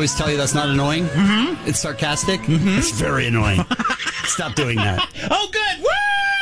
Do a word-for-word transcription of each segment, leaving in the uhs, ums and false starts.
always tell you that's not annoying? Mm-hmm. It's sarcastic? Mm-hmm. It's very annoying. Stop doing that. Oh, good. Woo!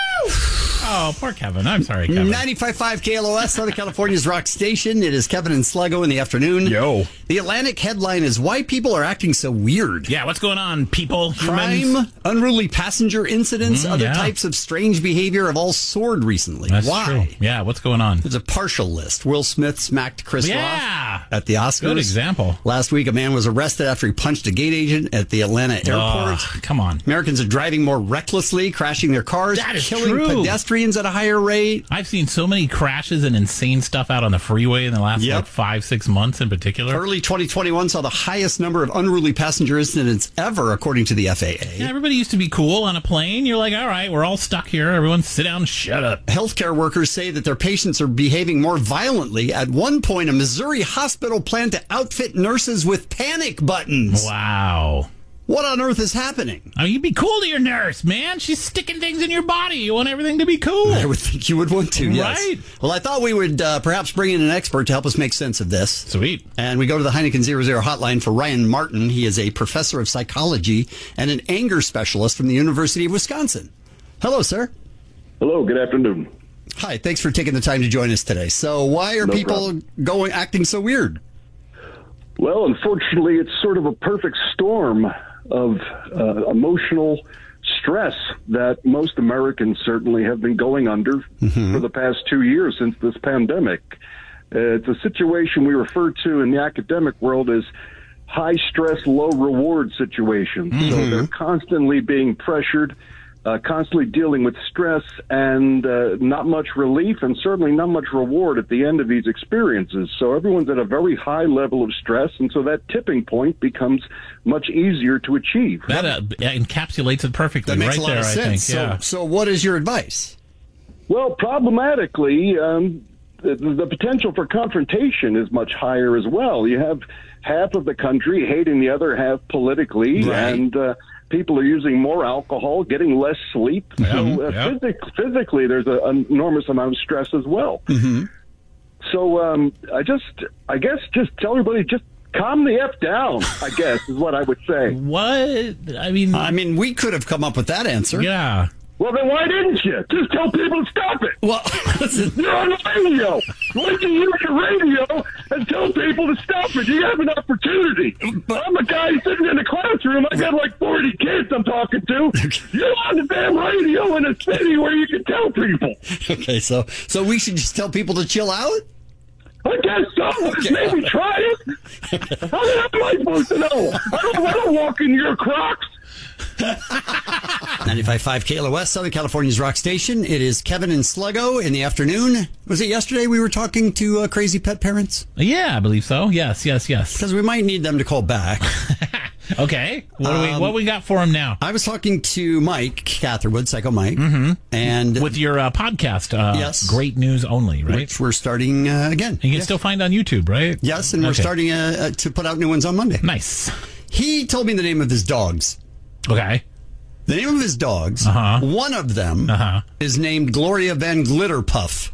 Oh, poor Kevin. I'm sorry, Kevin. ninety-five point five K L O S, Southern California's rock station. It is Kevin and Sluggo in the afternoon. Yo. The Atlantic headline is Why People Are Acting So Weird. Yeah, what's going on, people? Crime, Humans? unruly passenger incidents, Mm, other yeah. types of strange behavior have all soared recently. That's Why? true. Yeah, what's going on? There's a partial list. Will Smith smacked Chris Yeah. Rock at the Oscars. Good example. Last week, a man was arrested after he punched a gate agent at the Atlanta airport. Oh, come on. Americans are driving more recklessly, crashing their cars, That is killing true. pedestrians at a higher rate. I've seen so many crashes and insane stuff out on the freeway in the last Yep. like five, six months in particular. Early twenty twenty-one saw the highest number of unruly passenger incidents ever, according to the F A A. Yeah, everybody used to be cool on a plane. You're like, all right, we're all stuck here. Everyone sit down and shut up. Healthcare workers say that their patients are behaving more violently. At one point, a Missouri hospital planned to outfit nurses with panic buttons. Wow. What on earth is happening? I mean, you'd be cool to your nurse, man. She's sticking things in your body. You want everything to be cool. I would think you would want to, yes. Right. Well, I thought we would uh, perhaps bring in an expert to help us make sense of this. Sweet. And we go to the Heineken zero zero hotline for Ryan Martin. He is a professor of psychology and an anger specialist from the University of Wisconsin. Hello, sir. Hello, good afternoon. Hi, thanks for taking the time to join us today. So why are No people problem. going acting so weird? Well, unfortunately, it's sort of a perfect storm of uh, emotional stress that most Americans certainly have been going under Mm-hmm. for the past two years since this pandemic. Uh, it's a situation we refer to in the academic world as high stress, low reward situations. So they're constantly being pressured, uh, constantly dealing with stress and uh, not much relief and certainly not much reward at the end of these experiences. So everyone's at a very high level of stress, and so that tipping point becomes much easier to achieve. That uh, encapsulates it perfectly That makes right a lot there, of I sense. think. Yeah. So, so what is your advice? Well, problematically, um, the, the potential for confrontation is much higher as well. You have half of the country hating the other half politically, Right. and uh, people are using more alcohol, getting less sleep. Yeah, So uh, yeah. physic- physically, there's a- an enormous amount of stress as well. Mm-hmm. So um, I just, I guess, just tell everybody, just calm the F down, I guess, is what I would say. What? I mean, I mean, we could have come up with that answer. yeah. Well, then why didn't you? Just tell people to stop it. Well, listen, You're on the radio. Why don't you use your radio and tell people to stop it? You have an opportunity. I'm a guy sitting in the classroom. I got like forty kids I'm talking to. You're on the damn radio in a city where you can tell people. okay, so so we should just tell people to chill out? I guess so. Okay. Maybe try it. How the hell am I supposed to know? I don't, I don't walk in your Crocs. ninety-five point five K L O S, Southern California's rock station. It is Kevin and Sluggo in the afternoon. Was it yesterday we were talking to uh, crazy pet parents? Yeah, I believe so. Yes, yes, yes. Because we might need them to call back. Okay. What do we Um, what we got for him now? I was talking to Mike Catherwood, Psycho Mike, mm-hmm. and With your uh, podcast, uh, Yes. Great News Only, right? which we're starting uh, again. You can still find on YouTube, right? Yes, and we're Okay. starting uh, uh, to put out new ones on Monday. Nice. He told me the name of his dogs. Okay. The name of his dogs, Uh-huh. one of them Uh-huh. is named Gloria Van Glitterpuff.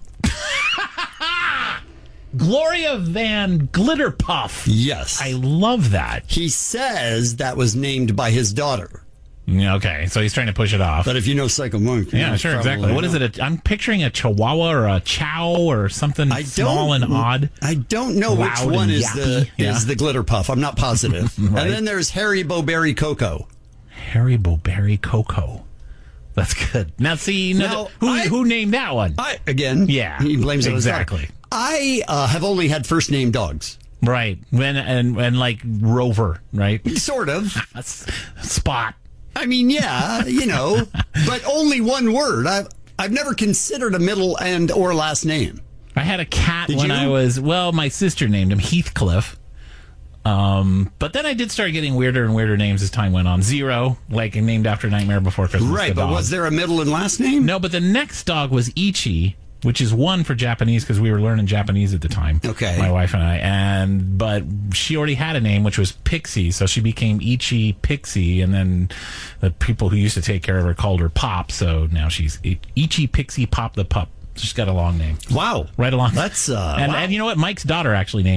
Gloria Van Glitterpuff. Yes. I love that. He says that was named by his daughter. Yeah, okay, so he's trying to push it off. But if you know Psycho Monk, Yeah, sure, exactly. What is it? A, I'm picturing a Chihuahua or a Chow or something I small don't- and odd. I don't know which Loud one and is the yappy, yeah. is the Glitterpuff. I'm not positive. Right. And then there's Harry Bowberry Coco. Harry Bowberry Coco. That's good. Now, see, no, Now, who I- who named that one? I again, Yeah, he blames it on his daughter. exactly. I uh, have only had first name dogs, Right. When and and like Rover, right? sort of. That's Spot. I mean, yeah, you know, but only one word. I've I've never considered a middle and or last name. I had a cat Did when you? I was well. My sister named him Heathcliff. Um, but then I did start getting weirder and weirder names as time went on. Zero, like named after Nightmare Before Christmas. Right, the but dog. was there a middle and last name? No, but the next dog was Ichi, which is one for Japanese because we were learning Japanese at the time. Okay. My wife and I. And, but she already had a name, which was Pixie. So she became Ichi Pixie. And then the people who used to take care of her called her Pop. So now she's I- Ichi Pixie Pop the Pup. She's got a long name. Wow. Right along. That's, uh, and, wow. and you know what? Mike's daughter actually named him.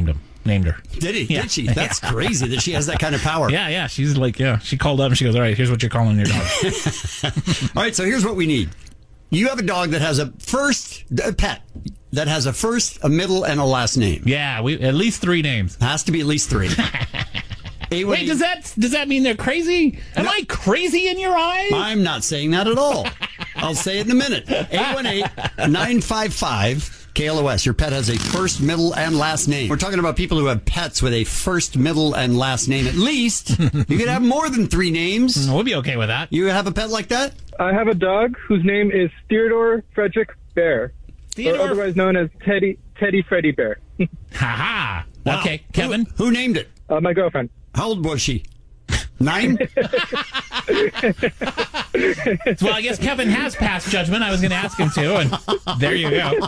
named her. Did he? Yeah. Did she? That's crazy that she has that kind of power. Yeah, yeah. She's like, yeah. She called up and she goes, all right, here's what you're calling your dog. All right, so here's what we need. You have a dog that has a first, a pet, that has a first, a middle, and a last name. Yeah, we at least three names. Has to be at least three. Wait, does that does that mean they're crazy? Am I crazy in your eyes? I'm not saying that at all. I'll say it in a minute. eight one eight, nine five five, K L O S. Your pet has a first, middle, and last name. We're talking about people who have pets with a first, middle, and last name at least. You could have more than three names. We'll be okay with that. You have a pet like that? I have a dog whose name is Theodore Frederick Bear, Theodore- or otherwise known as Teddy Teddy Freddy Bear. Ha ha. Wow. Okay, Kevin. Who, who named it? uh, my girlfriend. How old was she? Nine? Well, I guess Kevin has passed judgment. I was going to ask him to, and there you go.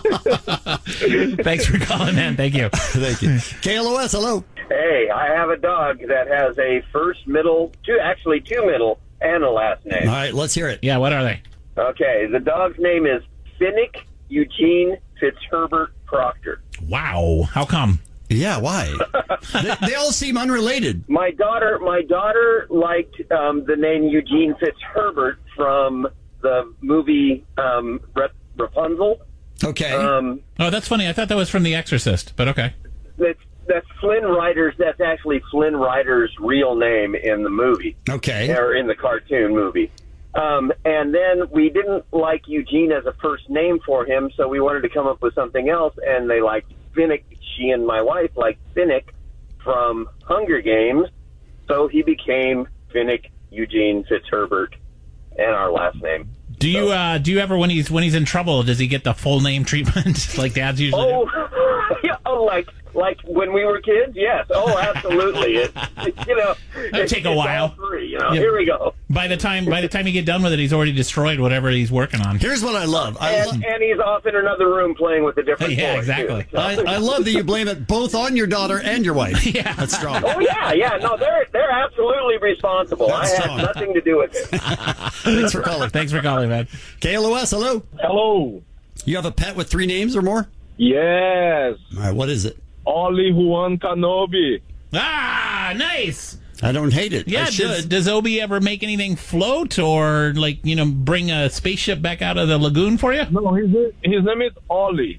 Thanks for calling, man. Thank you. Thank you. K L O S, hello. Hey, I have a dog that has a first, middle, two actually two middle, and a last name. All right, let's hear it. Yeah, what are they? Okay, the dog's name is Finnick Eugene Fitzherbert Proctor. Wow. How come? Yeah, why? they, they all seem unrelated. My daughter, my daughter liked um, the name Eugene Fitzherbert from the movie um, Rap- Rapunzel. Okay. Um, Oh, that's funny. I thought that was from The Exorcist, but okay. that's that's Flynn Rider's. That's actually Flynn Rider's real name in the movie. Okay. Or in the cartoon movie. Um, and then we didn't like Eugene as a first name for him, so we wanted to come up with something else, and they liked Finnick. She and my wife liked Finnick from Hunger Games, so he became Finnick Eugene Fitzherbert, and our last name. Do you uh, do you ever when he's when he's in trouble, does he get the full name treatment like dads usually do? Oh, yeah, oh, like like when we were kids, yes. Oh, absolutely. It, it, you know, It'll it, take a it's while. all three, you know, Yeah. here we go. By the time by the time you get done with it, he's already destroyed whatever he's working on. Here's what I love. I, And, lo- and he's off in another room playing with a different Yeah, boy, exactly. too. I, I love that you blame it both on your daughter and your wife. Yeah. That's strong. Oh yeah, yeah. No, they're they're absolutely responsible. That's I have strong. nothing to do with it. Thanks for calling. Thanks for calling, man. K L O S, hello. Hello. You have a pet with three names or more? Yes. All right, what is it? Ollie Juan Kenobi. Ah, nice. I don't hate it. I Yeah, does, should. does Obi ever make anything float or, like, you know, bring a spaceship back out of the lagoon for you? No, his name, his name is Ollie.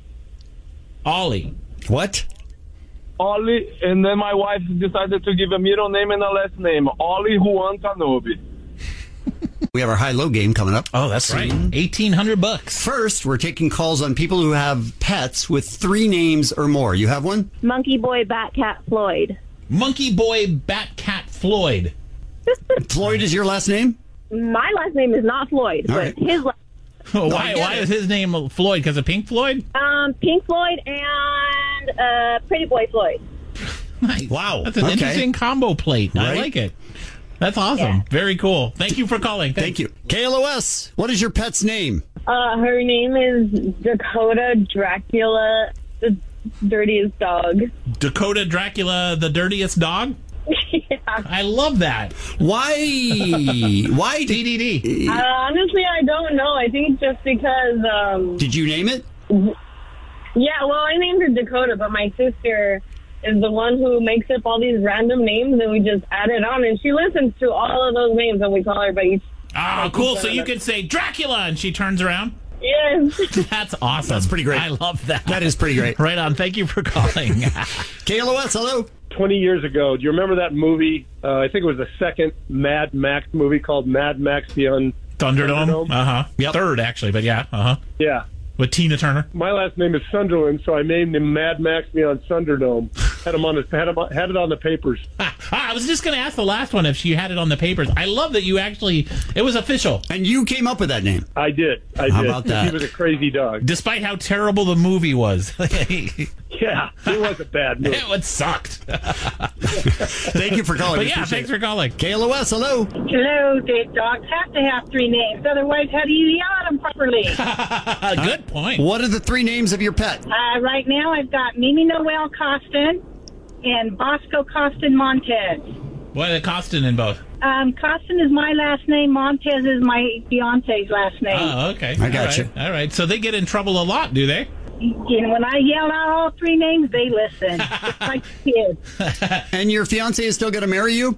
Ollie. What? Ollie, and then my wife decided to give a middle name and a last name. Ollie Juan Kenobi. We have our high-low game coming up. Oh, that's right. eighteen hundred bucks. First, we're taking calls on people who have pets with three names or more. You have one? Monkey Boy Bat Cat Floyd. Monkey Boy Bat Cat Floyd. Floyd is your last name? My last name is not Floyd, All but right. his last Oh, I why get why it. is his name Floyd? Because of Pink Floyd? um Pink Floyd and uh, Pretty Boy Floyd. Nice. Wow. That's an Okay. interesting combo plate. I Right? like it. That's awesome. Yeah. Very cool. Thank you for calling. Thank you. K L O S, what is your pet's name? Uh, her name is Dakota Dracula, the dirtiest dog. Dakota Dracula, the dirtiest dog? yeah. I love that. Why? Why D did, D D. Uh, honestly, I don't know. I think just because, um, did you name it? yeah, well, I named her Dakota, but my sister is the one who makes up all these random names, and we just add it on, and she listens to all of those names, and we call her by each. Oh, cool. So you could say Dracula, and she turns around. Yes. That's awesome. That's pretty great. I love that. That is pretty great. Right on. Thank you for calling. K L O S, hello. twenty years ago, do you remember that movie? Uh, I think it was the second Mad Max movie called Mad Max Beyond Thunderdome. Thunderdome? Uh huh. Yep. Third, actually, but yeah. Uh huh. Yeah. With Tina Turner. My last name is Sunderland, so I named him Mad Max Beyond Thunderdome. Had him on his, had, him, had it on the papers. Ah, I was just going to ask the last one if she had it on the papers. I love that you actually, it was official. And you came up with that name. I did. I How did. about that? He was a crazy dog. Despite how terrible the movie was. Yeah, it was a bad movie. It sucked. Thank you for calling. But We yeah, appreciate thanks it. for calling. K L O S, hello. Hello, the dogs have to have three names. Otherwise, how do you yell at them properly? Good point. What are the three names of your pet? uh, right now, I've got Mimi Noel Costin and Bosco Costin Montez. What are the Costin in both? Um, Costin is my last name. Montez is my fiance's last name. Oh, okay. I got All right. you. All right. So they get in trouble a lot, do they? And when I yell out all three names, they listen. Just like kids. And your fiance is still going to marry you?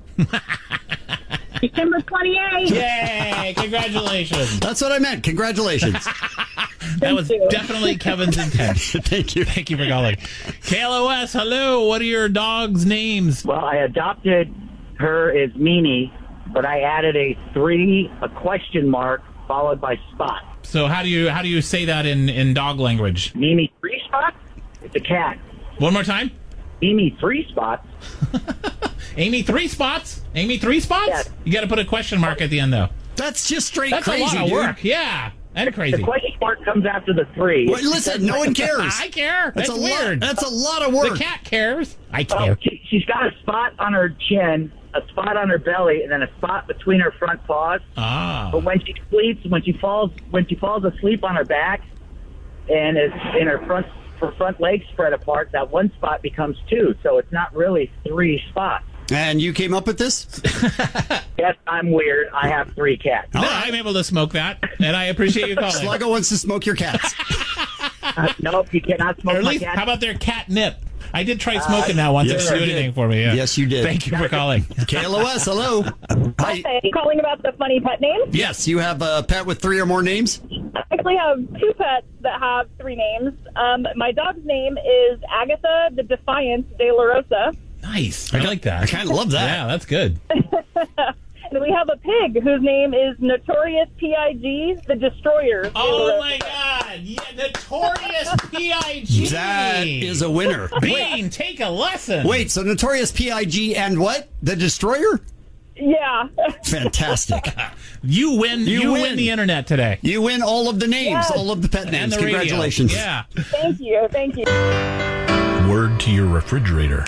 December twenty-eighth. Yay! Congratulations. That's what I meant. Congratulations. That was you. definitely Kevin's intent. Thank you. Thank you for calling. K L O S, hello. What are your dogs' names? Well, I adopted her as Mimi, but I added a three, a question mark, followed by Spot. So how do you how do you say that in, in dog language? Mimi three spots? It's a cat. One more time. Mimi three spots. Amy three spots. Amy three spots. Yes. You got to put a question mark at the end though. That's just straight That's crazy, a lot of dude. work. Yeah, and crazy. The question mark comes after the three. Well, listen, no one cares. I care. That's, That's a weird. Lot, that's a lot of work. The cat cares. I Oh, care. she, she's got a spot on her chin, a spot on her belly, and then a spot between her front paws. Ah. But when she sleeps, when she falls, when she falls asleep on her back, and is in her front, her front legs spread apart, that one spot becomes two. So it's not really three spots. And you came up with this? Yes, I'm weird. I have three cats. No, I'm able to smoke that, and I appreciate you calling. Sluggo wants to smoke your cats. Uh, nope, you cannot smoke Or at my least, cat. how about their catnip? I did try smoking that once. yes, It didn't you do did. anything for me. Yeah. Yes, you did. Thank you for calling. K L O S, hello. Hi. Hey, calling about the funny pet names. Yes, you have a pet with three or more names? I actually have two pets that have three names. Um, my dog's name is Agatha the Defiant de la Rosa. Nice. I like that. I kind of love that. Yeah, that's good. And we have a pig whose name is Notorious P I G the Destroyer. de la Oh Rosa. my God! Yeah, Notorious P I G. That is a winner. Bean, take a lesson. Wait, so Notorious P I G and what? The Destroyer? Yeah. Fantastic. You win. You You, win. win. the internet today. You win all of the names, Yes. all of the pet names. And the radio. Congratulations. Yeah. Thank you. Thank you. Word to your refrigerator.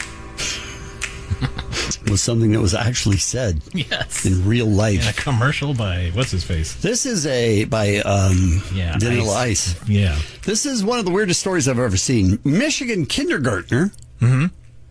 Was something that was actually said Yes. in real life. In a commercial by what's his face? This is a by um, Yeah, Vanilla Ice. Ice. Yeah. This is one of the weirdest stories I've ever seen. Michigan kindergartner Mm-hmm.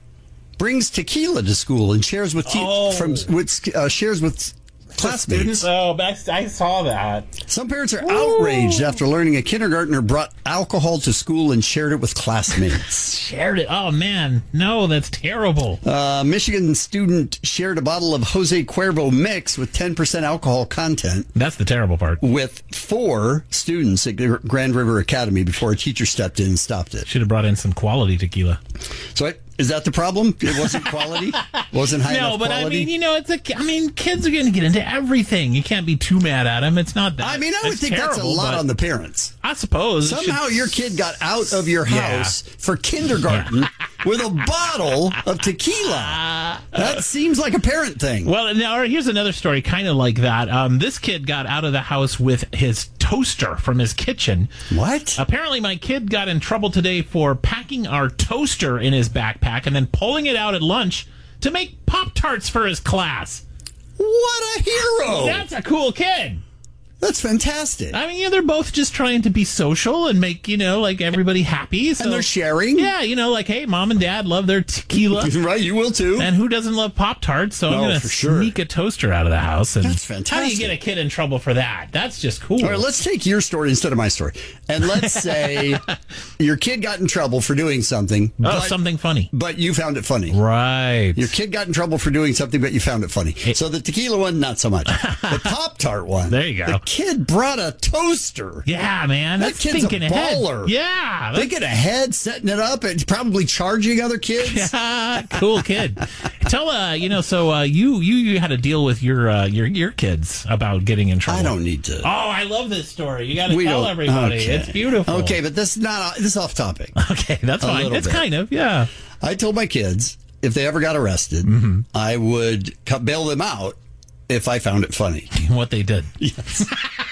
brings tequila to school and shares with te- Oh. from with uh, shares with classmates. Oh, that's, I saw that. Some parents are outraged after learning a kindergartner brought alcohol to school and shared it with classmates. Shared it. Oh man, no, that's terrible. A Michigan student shared a bottle of Jose Cuervo mix with ten percent alcohol content That's the terrible part. with four students at Grand River Academy before a teacher stepped in and stopped it. Should have brought in some quality tequila. So I, is that the problem? It wasn't quality? Wasn't high No, enough but quality? I mean, you know, it's a. I mean, kids are going to get into everything. You can't be too mad at them. It's not that. I mean, I would it's think that's a terrible, lot but on the parents. I suppose. It Somehow should- your kid got out of your Yeah. house for kindergarten with a bottle of tequila. That seems like a parent thing. Well, now here's another story, kind of like that. Um, this kid got out of the house with his toaster from his kitchen. What? Apparently, my kid got in trouble today for packing our toaster in his backpack and then pulling it out at lunch to make Pop-Tarts for his class. What a hero! That's a cool kid. That's fantastic. I mean, yeah, they're both just trying to be social and make, you know, like everybody happy. So, And they're sharing. Yeah, you know, like, hey, mom and dad love their tequila. Right, you will too. And who doesn't love Pop-Tarts? So I'm No, going to for sure. sneak a toaster out of the house. And That's how do you fantastic. get a kid in trouble for that? That's just cool. All right, let's take your story instead of my story. And let's say your kid got in trouble for doing something. oh, but, something funny. but you found it funny. Right. Your kid got in trouble for doing something, but you found it funny. So the tequila one, not so much. The Pop-Tart one. There you go. The kid brought a toaster. Yeah, man. That That's kid's a thinking ahead. baller. Yeah. That's Thinking ahead, setting it up, and probably charging other kids. cool kid. Tell uh, you know, so uh, you you you had to deal with your uh, your your kids about getting in trouble. I don't need to. Oh, I love this story. You got to We tell don't- everybody. okay. It's beautiful. Okay, but this is not this is off topic. Okay, that's A fine. little It's bit. kind of yeah. I told my kids if they ever got arrested, Mm-hmm. I would cut, bail them out if I found it funny. What they did. Yes.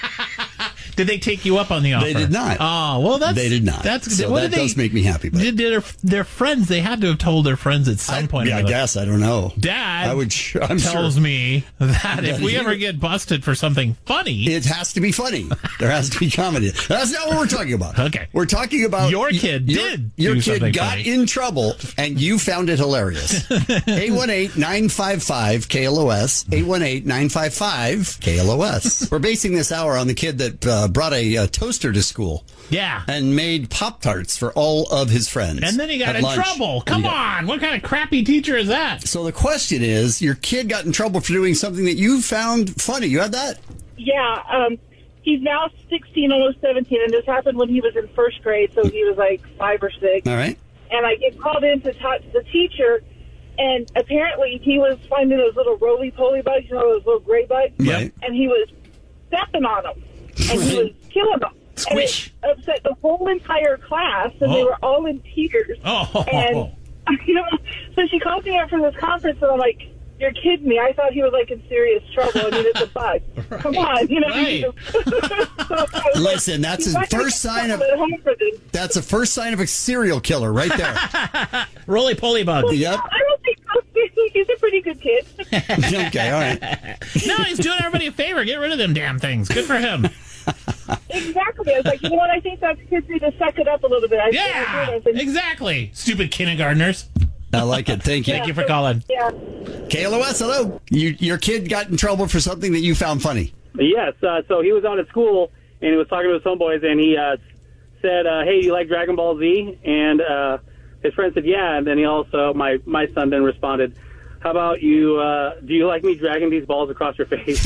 Did they take you up on the offer? They did not. Oh, well, that's They did not. That's So what that did they, does make me happy. But Did their, their friends? They had to have told their friends at some I, point. yeah, I like, guess I don't know. Dad, I would. I'm tells sure me that if That we he- ever get busted for something funny, it has to be funny. There has to be comedy. That's not what we're talking about. Okay. We're talking about Your kid your, did Your do kid something got funny. in trouble, and you found it hilarious. eight one eight, nine five five, K L O S. eight one eight, nine five five, K L O S. We're basing this hour on the kid that uh, uh, brought a, a toaster to school. Yeah. And made Pop-Tarts for all of his friends. And then he got at in lunch. trouble. Come got, on. What kind of crappy teacher is that? So the question is, your kid got in trouble for doing something that you found funny. You had that? Yeah. Um, he's now sixteen, almost seventeen, and this happened when he was in first grade, so he was like five or six. All right. And I get called in to talk to the teacher, and apparently he was finding those little roly-poly bugs, you know, those little gray bugs. Right. And he was stepping on them, and he was killing them. Squish. And it upset the whole entire class, and Oh. they were all in tears. Oh. And, you know, so she called me after this conference, and I'm like, you're kidding me. I thought he was, like, in serious trouble. I mean, it's a bug. Right. Come on. You know, Right. so Listen, that's he's the not gonna first get sign of trouble at home for this. that's the first sign of a serial killer right there. Roly-poly bug. Yep. I don't think so. He's a pretty good kid. Okay, all right. No, he's doing everybody a favor. Get rid of them damn things. Good for him. Exactly. I was like, you know what? I think that kids need to suck it up a little bit. I Yeah, I think, exactly. Stupid kindergartners. I like it. Thank you. Thank you for calling. yeah. K L O S, hello. You, your kid got in trouble for something that you found funny. Yes, uh, so he was out at school, and he was talking to his homeboys, and he uh, said, uh, hey, do you like Dragon Ball Z? And uh, his friend said, yeah, and then he also, my, my son then responded, how about you, uh, do you like me dragging these balls across your face?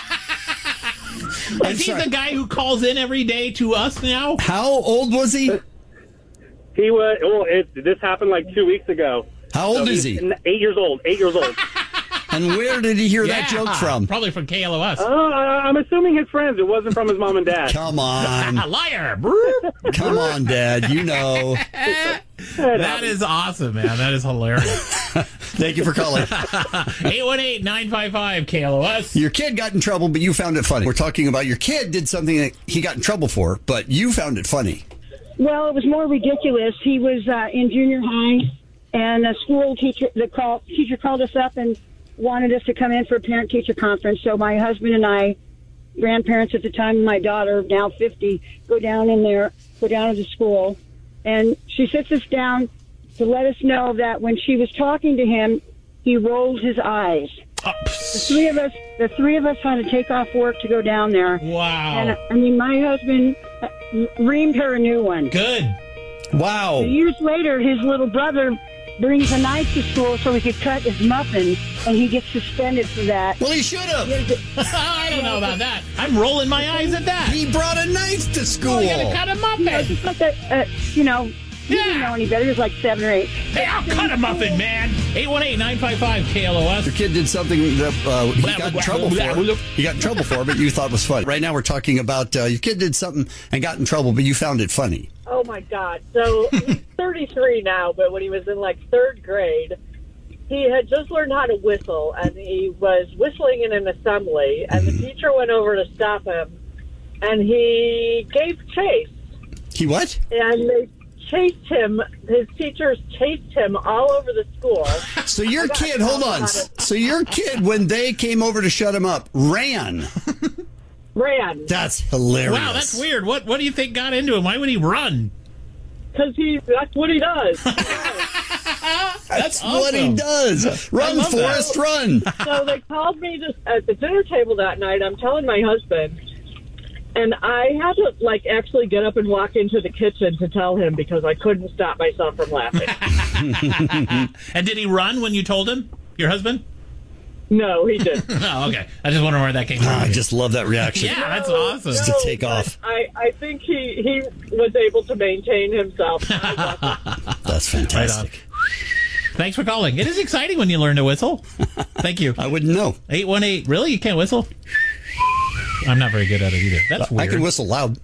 Is he the guy who calls in every day to us now? How old was he? He was, well, it, this happened like two weeks ago. How old So is he's he? Eight years old, eight years old. And where did he hear that Yeah, joke from? Probably from K L O S. Uh, I'm assuming his friends. It wasn't from his mom and dad. Come on. Liar. Come on, Dad. You know. That is awesome, man. That is hilarious. Thank you for calling. eight one eight, nine five five, K L O S. Your kid got in trouble, but you found it funny. We're talking about your kid did something that he got in trouble for, but you found it funny. Well, it was more ridiculous. He was uh, in junior high, and a school teacher, the call, teacher called us up and wanted us to come in for a parent-teacher conference. So my husband and I, grandparents at the time, and my daughter, now fifty, go down in there, go down to the school, and she sits us down to let us know that when she was talking to him, he rolled his eyes. The three of us, the three of us had to take off work to go down there. Wow. And I mean, my husband uh, reamed her a new one. Good. Wow. Years later, his little brother brings a knife to school so he could cut his muffin, and he gets suspended for that. Well, he should have. I don't know about that. I'm rolling my eyes at that. He brought a knife to school. Oh, you gotta cut a muffin. You know, just like that, uh, you know, he didn't know any better. He was like seven or eight. Hey, I'll cut a muffin, man. eight one eight, nine five five, K L O S. Your kid did something that uh, he Blah, got in blah, trouble blah, for. blah. He got in trouble for, but you thought was funny. Right now we're talking about uh, your kid did something and got in trouble, but you found it funny. Oh, my God. So he's thirty-three now, but when he was in, like, third grade, he had just learned how to whistle, and he was whistling in an assembly, and the teacher went over to stop him, and he gave chase. He what? And they chased him. His teachers chased him all over the school. So your kid, hold on. So your kid, when they came over to shut him up, ran. Ran. That's hilarious. Wow, that's weird. What What do you think got into him? Why would he run? Because he, that's what he does. That's what he does. Run, Forrest, run. So they called me just at the dinner table that night. I'm telling my husband, and I had to, like, actually get up and walk into the kitchen to tell him because I couldn't stop myself from laughing. And did he run when you told him, your husband? No, he didn't. Oh, okay. I just wonder where that came from. I just love that reaction. Yeah, that's awesome. Just to take but off. I, I think he, he was able to maintain himself. That's fantastic. Thanks for calling. It is exciting when you learn to whistle. Thank you. I wouldn't know. eight one eight. Really? You can't whistle? I'm not very good at it either. That's weird. I can whistle loud.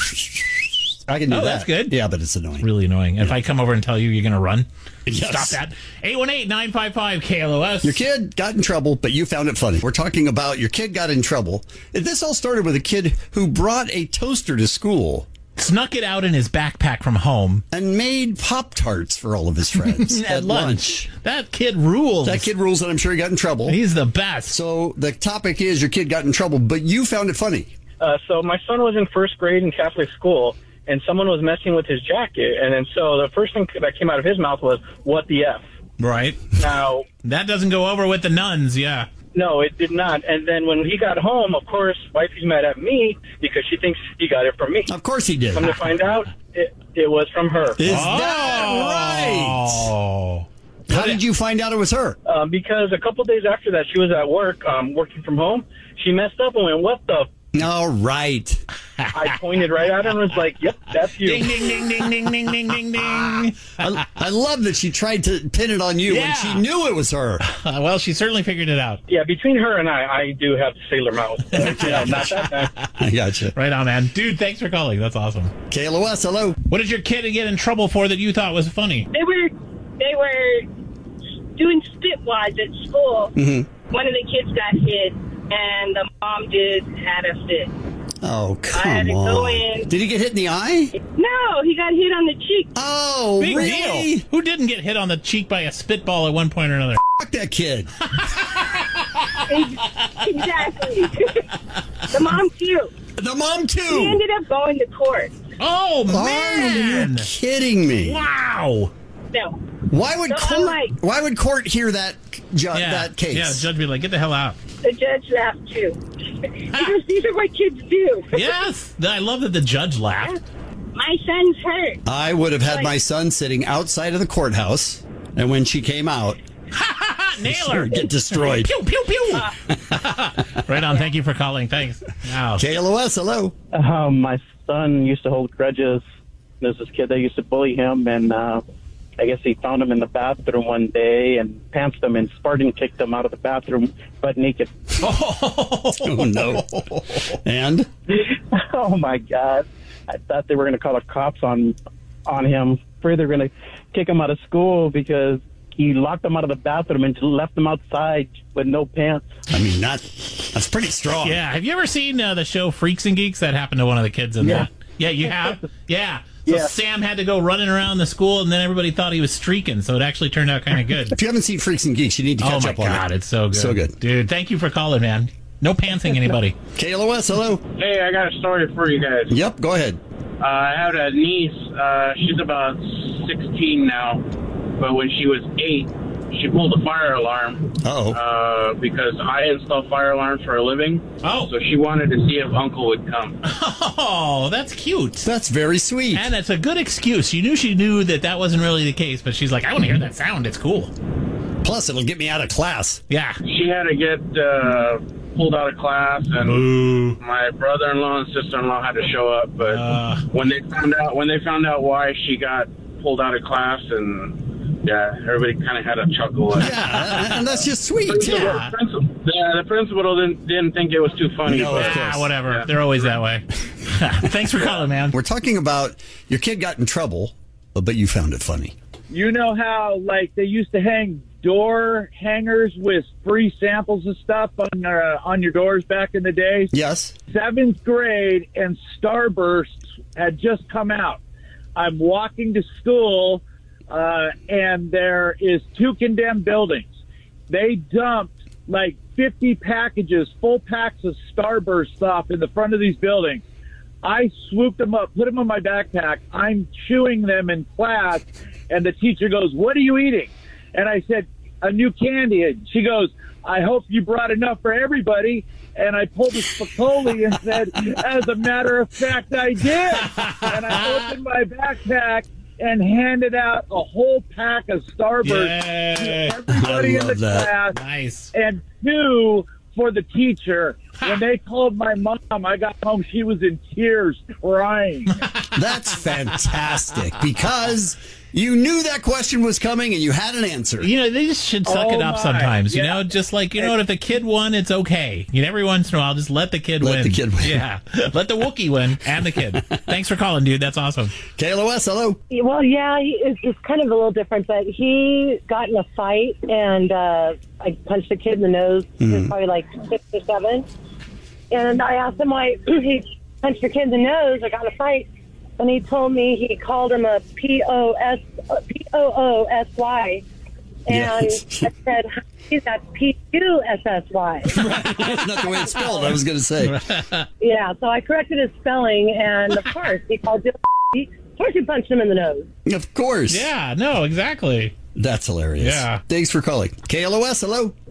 I can do Oh, that. that's good. Yeah, but it's annoying. Really annoying. If I come over and tell you you're going to run, Yes. stop that. eight one eight, nine five five, K L O S. Your kid got in trouble, but you found it funny. We're talking about your kid got in trouble. This all started with a kid who brought a toaster to school. Snuck it out in his backpack from home. And made Pop-Tarts for all of his friends at, at lunch. That kid rules. That kid rules, and I'm sure he got in trouble. He's the best. So the topic is your kid got in trouble, but you found it funny. Uh, so my son was in first grade in Catholic school, and someone was messing with his jacket. And then so the first thing that came out of his mouth was, what the F? Right. Now, that doesn't go over with the nuns, yeah. No, it did not. And then when he got home, of course, wifey's mad at me because she thinks he got it from me. Of course he did. Come to find out, it, it was from her. Is that right? How did you find out it was her? Um, because a couple days after that, she was at work, um, working from home. She messed up and went, "What the?" All right. I pointed right at her and was like, "Yep, that's you." Ding, ding, ding, ding, ding, ding, ding, ding, ding. I, I love that she tried to pin it on you Yeah. when she knew it was her. Uh, well, she certainly figured it out. Yeah, between her and I, I do have the sailor mouth. You know, not that bad. I gotcha. Right on, man. Dude, thanks for calling. That's awesome. K L O S, hello. What did your kid get in trouble for that you thought was funny? They were they were doing spitwads at school. Mm-hmm. One of the kids got hit, and the mom just had a fit. Oh, I had come to on. go in. Did he get hit in the eye? No, he got hit on the cheek. Oh, Big really? deal. Who didn't get hit on the cheek by a spitball at one point or another? Fuck that kid. Exactly. The mom too. The mom too. He ended up going to court. Oh, Are man. you kidding me? Wow. No. Why would So I'm court? like- Why would court hear that ju- Yeah. that case? Yeah, the judge be like, get the hell out. The judge laughed too. Because these are what kids do. Yes. I love that the judge laughed. My son's hurt. I would have had Like- my son sitting outside of the courthouse, and when she came out, Nail her. get destroyed. Pew, pew, pew. Right on. Thank you for calling. Thanks. Wow. K L O S, hello. Um, my son used to hold grudges. There's this kid that used to bully him, and uh, I guess he found him in the bathroom one day and pantsed him and Spartan kicked him out of the bathroom butt naked. Oh, no. And? Oh, my God. I thought they were going to call the cops on on him. Afraid they were going to kick him out of school because he locked him out of the bathroom and left him outside with no pants. I mean, that that's pretty strong. Yeah. Have you ever seen uh, the show Freaks and Geeks? That happened to one of the kids in Yeah. that. Yeah, you have? Yeah. So Yeah. Sam had to go running around the school, and then everybody thought he was streaking, so it actually turned out kind of good. If you haven't seen Freaks and Geeks, you need to Oh, catch my up on God. it. It's so good. So good. Dude, thank you for calling, man. No pantsing anybody. K L O S, hello. Hey, I got a story for you guys. Yep, go ahead. Uh, I have a niece. Uh, she's about sixteen now, but when she was eight, she pulled a fire alarm. Uh-oh. Uh, because I install fire alarms for a living. Oh. So she wanted to see if Uncle would come. Oh, that's cute. That's very sweet. And it's a good excuse. You knew she knew that that wasn't really the case, but she's like, I want to hear that sound. It's cool. Plus, it'll get me out of class. Yeah. She had to get uh, pulled out of class, and Ooh. my brother-in-law and sister-in-law had to show up. But Uh. when they found out when they found out why she got pulled out of class, and yeah, everybody kind of had a chuckle. Yeah, and that's just sweet. Yeah. The principal, yeah, the principal didn't didn't think it was too funny. No, but, of course. Ah, whatever. Yeah. They're always that way. Thanks for calling, man. We're talking about your kid got in trouble, but you found it funny. You know how, like, they used to hang door hangers with free samples of stuff on uh, on your doors back in the day? Yes. Seventh grade and Starbursts had just come out. I'm walking to school, uh, and there is two condemned buildings. They dumped like fifty packages, full packs of Starburst stuff in the front of these buildings. I swooped them up, put them in my backpack. I'm chewing them in class, and the teacher goes, "What are you eating?" And I said, "A new candy." And she goes, "I hope you brought enough for everybody." And I pulled a Spicoli and said, "As a matter of fact, I did." And I opened my backpack and handed out a whole pack of Starburst Yay. to everybody I in the love that. class. Nice. And two for the teacher. When they called my mom, I got home, she was in tears crying. That's fantastic because you knew that question was coming and you had an answer. You know, they just should suck Oh it up my, sometimes. You yeah. know, just like, you know what, if the kid won, it's okay. You know, every once in a while, just let the kid Let win. the kid win. Yeah. Let the Wookiee win and the kid. Thanks for calling, dude. That's awesome. K L O S, hello. Well, yeah, he, it's, it's kind of a little different, but he got in a fight, and uh, I punched the kid in the nose. He was Mhm. probably like six or seven. And I asked him why he punched the kid in the nose. I got in a fight. And he told me he called him a P O S P O O S Y. And Yes. I said, "He's that's P U S S Y. That's not the way it's spelled, I was going to say. Yeah, so I corrected his spelling, and of course, he called you. Of course, he punched him in the nose. Of course. Yeah, no, exactly. That's hilarious. Yeah. Thanks for calling. K L O S, hello.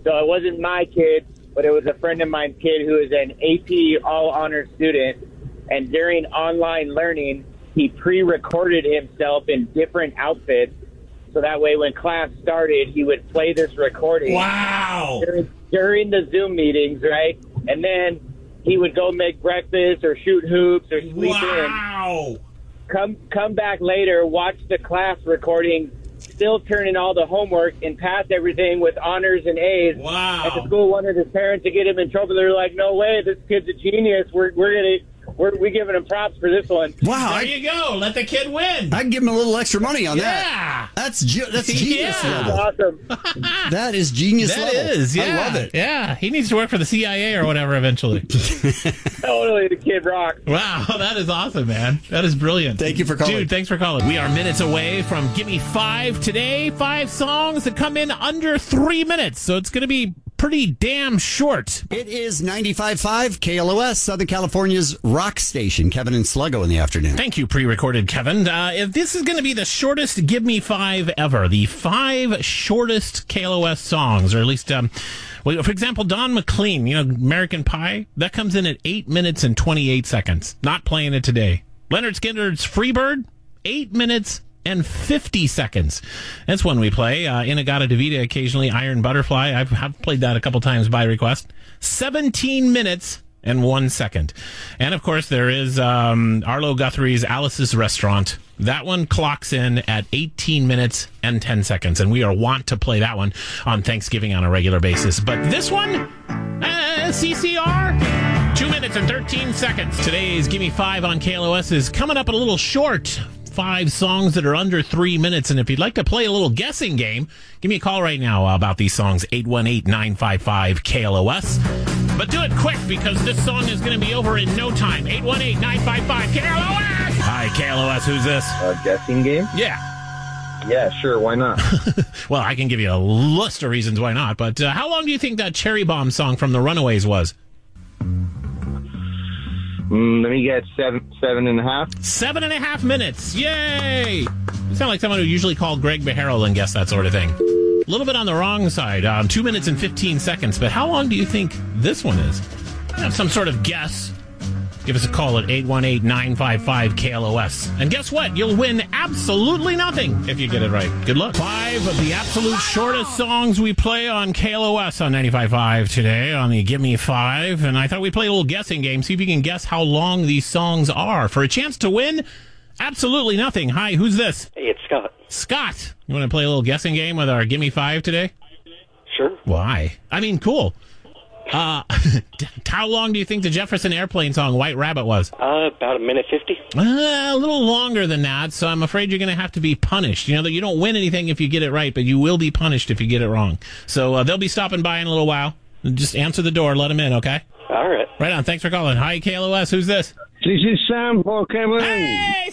So it wasn't my kid, but it was a friend of mine's kid who is an A P all-honor student. And during online learning, he pre-recorded himself in different outfits. So that way when class started, he would play this recording. Wow! During, during the Zoom meetings, right? And then he would go make breakfast or shoot hoops or sleep in. Wow! Come, come back later, watch the class recording, still turn in all the homework and pass everything with honors and A's. Wow! And the school wanted his parents to get him in trouble. They were like, "No way, this kid's a genius. We're we're gonna." We're we giving him props for this one. Wow! There I, you go. Let the kid win. I can give him a little extra money on Yeah. that. That's ge- that's genius Yeah. level. Awesome. That is genius That level. is, yeah. I love it. Yeah, he needs to work for the C I A or whatever eventually. Totally, the kid rocks. Wow, that is awesome, man. That is brilliant. Thank you for calling. Dude, thanks for calling. We are minutes away from Gimme Five today. Five songs that come in under three minutes, so it's going to be pretty damn short. It is ninety-five point five K L O S, Southern California's rock station. Kevin and Sluggo in the afternoon. Thank you, pre-recorded Kevin. Uh, if this is going to be the shortest Give Me Five ever, the five shortest K L O S songs, or at least, um, well, for example, Don McLean, you know, American Pie, that comes in at eight minutes and twenty-eight seconds. Not playing it today. Leonard Skinner's Freebird, eight minutes and fifty seconds. That's one we play. Uh, In-A-Gadda-Da-Vida, occasionally Iron Butterfly. I've, I've played that a couple times by request. seventeen minutes and one second. And of course, there is um, Arlo Guthrie's Alice's Restaurant. That one clocks in at eighteen minutes and ten seconds. And we are wont to play that one on Thanksgiving on a regular basis. But this one, uh, C C R, two minutes and thirteen seconds. Today's Gimme Five on K L O S is coming up a little short. Five songs that are under three minutes. And if you'd like to play a little guessing game, give me a call right now about these songs, eight one eight, nine five five, K L O S. But do it quick because this song is going to be over in no time. eight one eight, nine five five, K L O S! Hi, K L O S. Who's this? A guessing game? Yeah. Yeah, sure. Why not? Well, I can give you a list of reasons why not. But uh, how long do you think that Cherry Bomb song from the Runaways was? Mm, let me get seven, seven and a half. Seven and a half minutes. Yay! You sound like someone who usually called Greg Beharrell and guessed that sort of thing. A little bit on the wrong side. Um, two minutes and fifteen seconds. But how long do you think this one is? Have some sort of guess. Give us a call at eight one eight, nine five five, K L O S. And guess what? You'll win absolutely nothing if you get it right. Good luck. Five of the absolute shortest songs we play on K L O S on ninety-five point five today on the Give Me Five. And I thought we'd play a little guessing game. See if you can guess how long these songs are. For a chance to win, absolutely nothing. Hi, who's this? Hey, it's Scott. Scott. You want to play a little guessing game with our Give Me Five today? Sure. Why? I mean, cool. Uh, how long do you think the Jefferson Airplane song White Rabbit was? Uh, about a minute fifty. Uh, a little longer than that, so I'm afraid you're going to have to be punished. You know, that you don't win anything if you get it right, but you will be punished if you get it wrong. So uh, they'll be stopping by in a little while. Just answer the door, let them in, okay? All right. Right on. Thanks for calling. Hi, K L O S. Who's this? This is Sam for Cameron. Hey,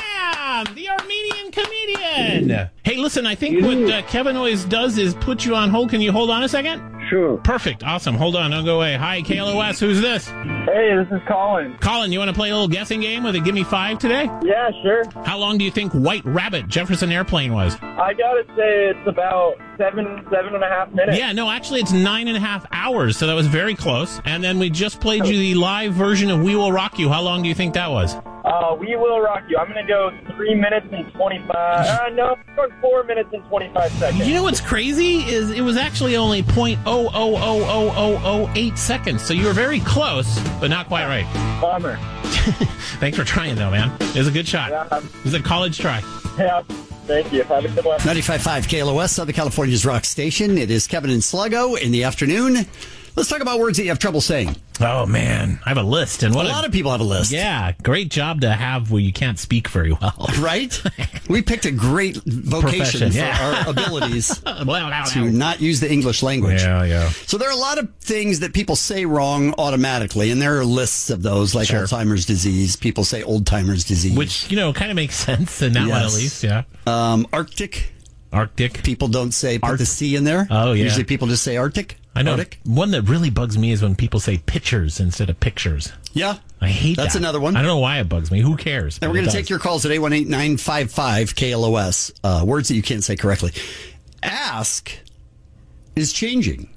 Sam, the Armenian comedian. Hey, listen, I think what uh, Kevin always does is put you on hold. Can you hold on a second? Sure. Perfect. Awesome. Hold on. Don't go away. Hi, K L O S. Who's this? Hey, this is Colin. Colin, you want to play a little guessing game with a Give Me Five today? Yeah, sure. How long do you think White Rabbit Jefferson Airplane was? I gotta say it's about seven, seven and a half minutes. Yeah, no, actually it's nine and a half hours, so that was very close. And then we just played you the live version of We Will Rock You. How long do you think that was? Uh, We Will Rock You. I'm gonna go three minutes and twenty-five. Uh, no, four minutes and twenty-five seconds. You know what's crazy is it was actually only point oh oh oh oh oh oh eight seconds. So you were very close, but not quite right. Bummer. Thanks for trying, though, man. It was a good shot. Yeah. It was a college try. Yeah. Thank you. Have a good one. ninety-five point five K L O S, Southern California's rock station. It is Kevin and Sluggo in the afternoon. Let's talk about words that you have trouble saying. Oh, man. I have a list. And what a lot of people have a list. Yeah. Great job to have where you can't speak very well. Right? We picked a great vocation Profession, for yeah. our abilities well, now, to now. not use the English language. Yeah, yeah. So there are a lot of things that people say wrong automatically, and there are lists of those, like Sure. Alzheimer's disease. People say old-timers disease. Which, you know, kind of makes sense in that one at Yes. least, yeah. Um, Arctic. Arctic. People don't say put Art- the C in there. Oh, yeah. Usually people just say Arctic. I know. Arctic. One that really bugs me is when people say pictures instead of pictures. Yeah. I hate That's that. another one. I don't know why it bugs me. Who cares? And we're going to take your calls at eight one eight, nine five five, K L O S. Uh, words that you can't say correctly. Ask is changing.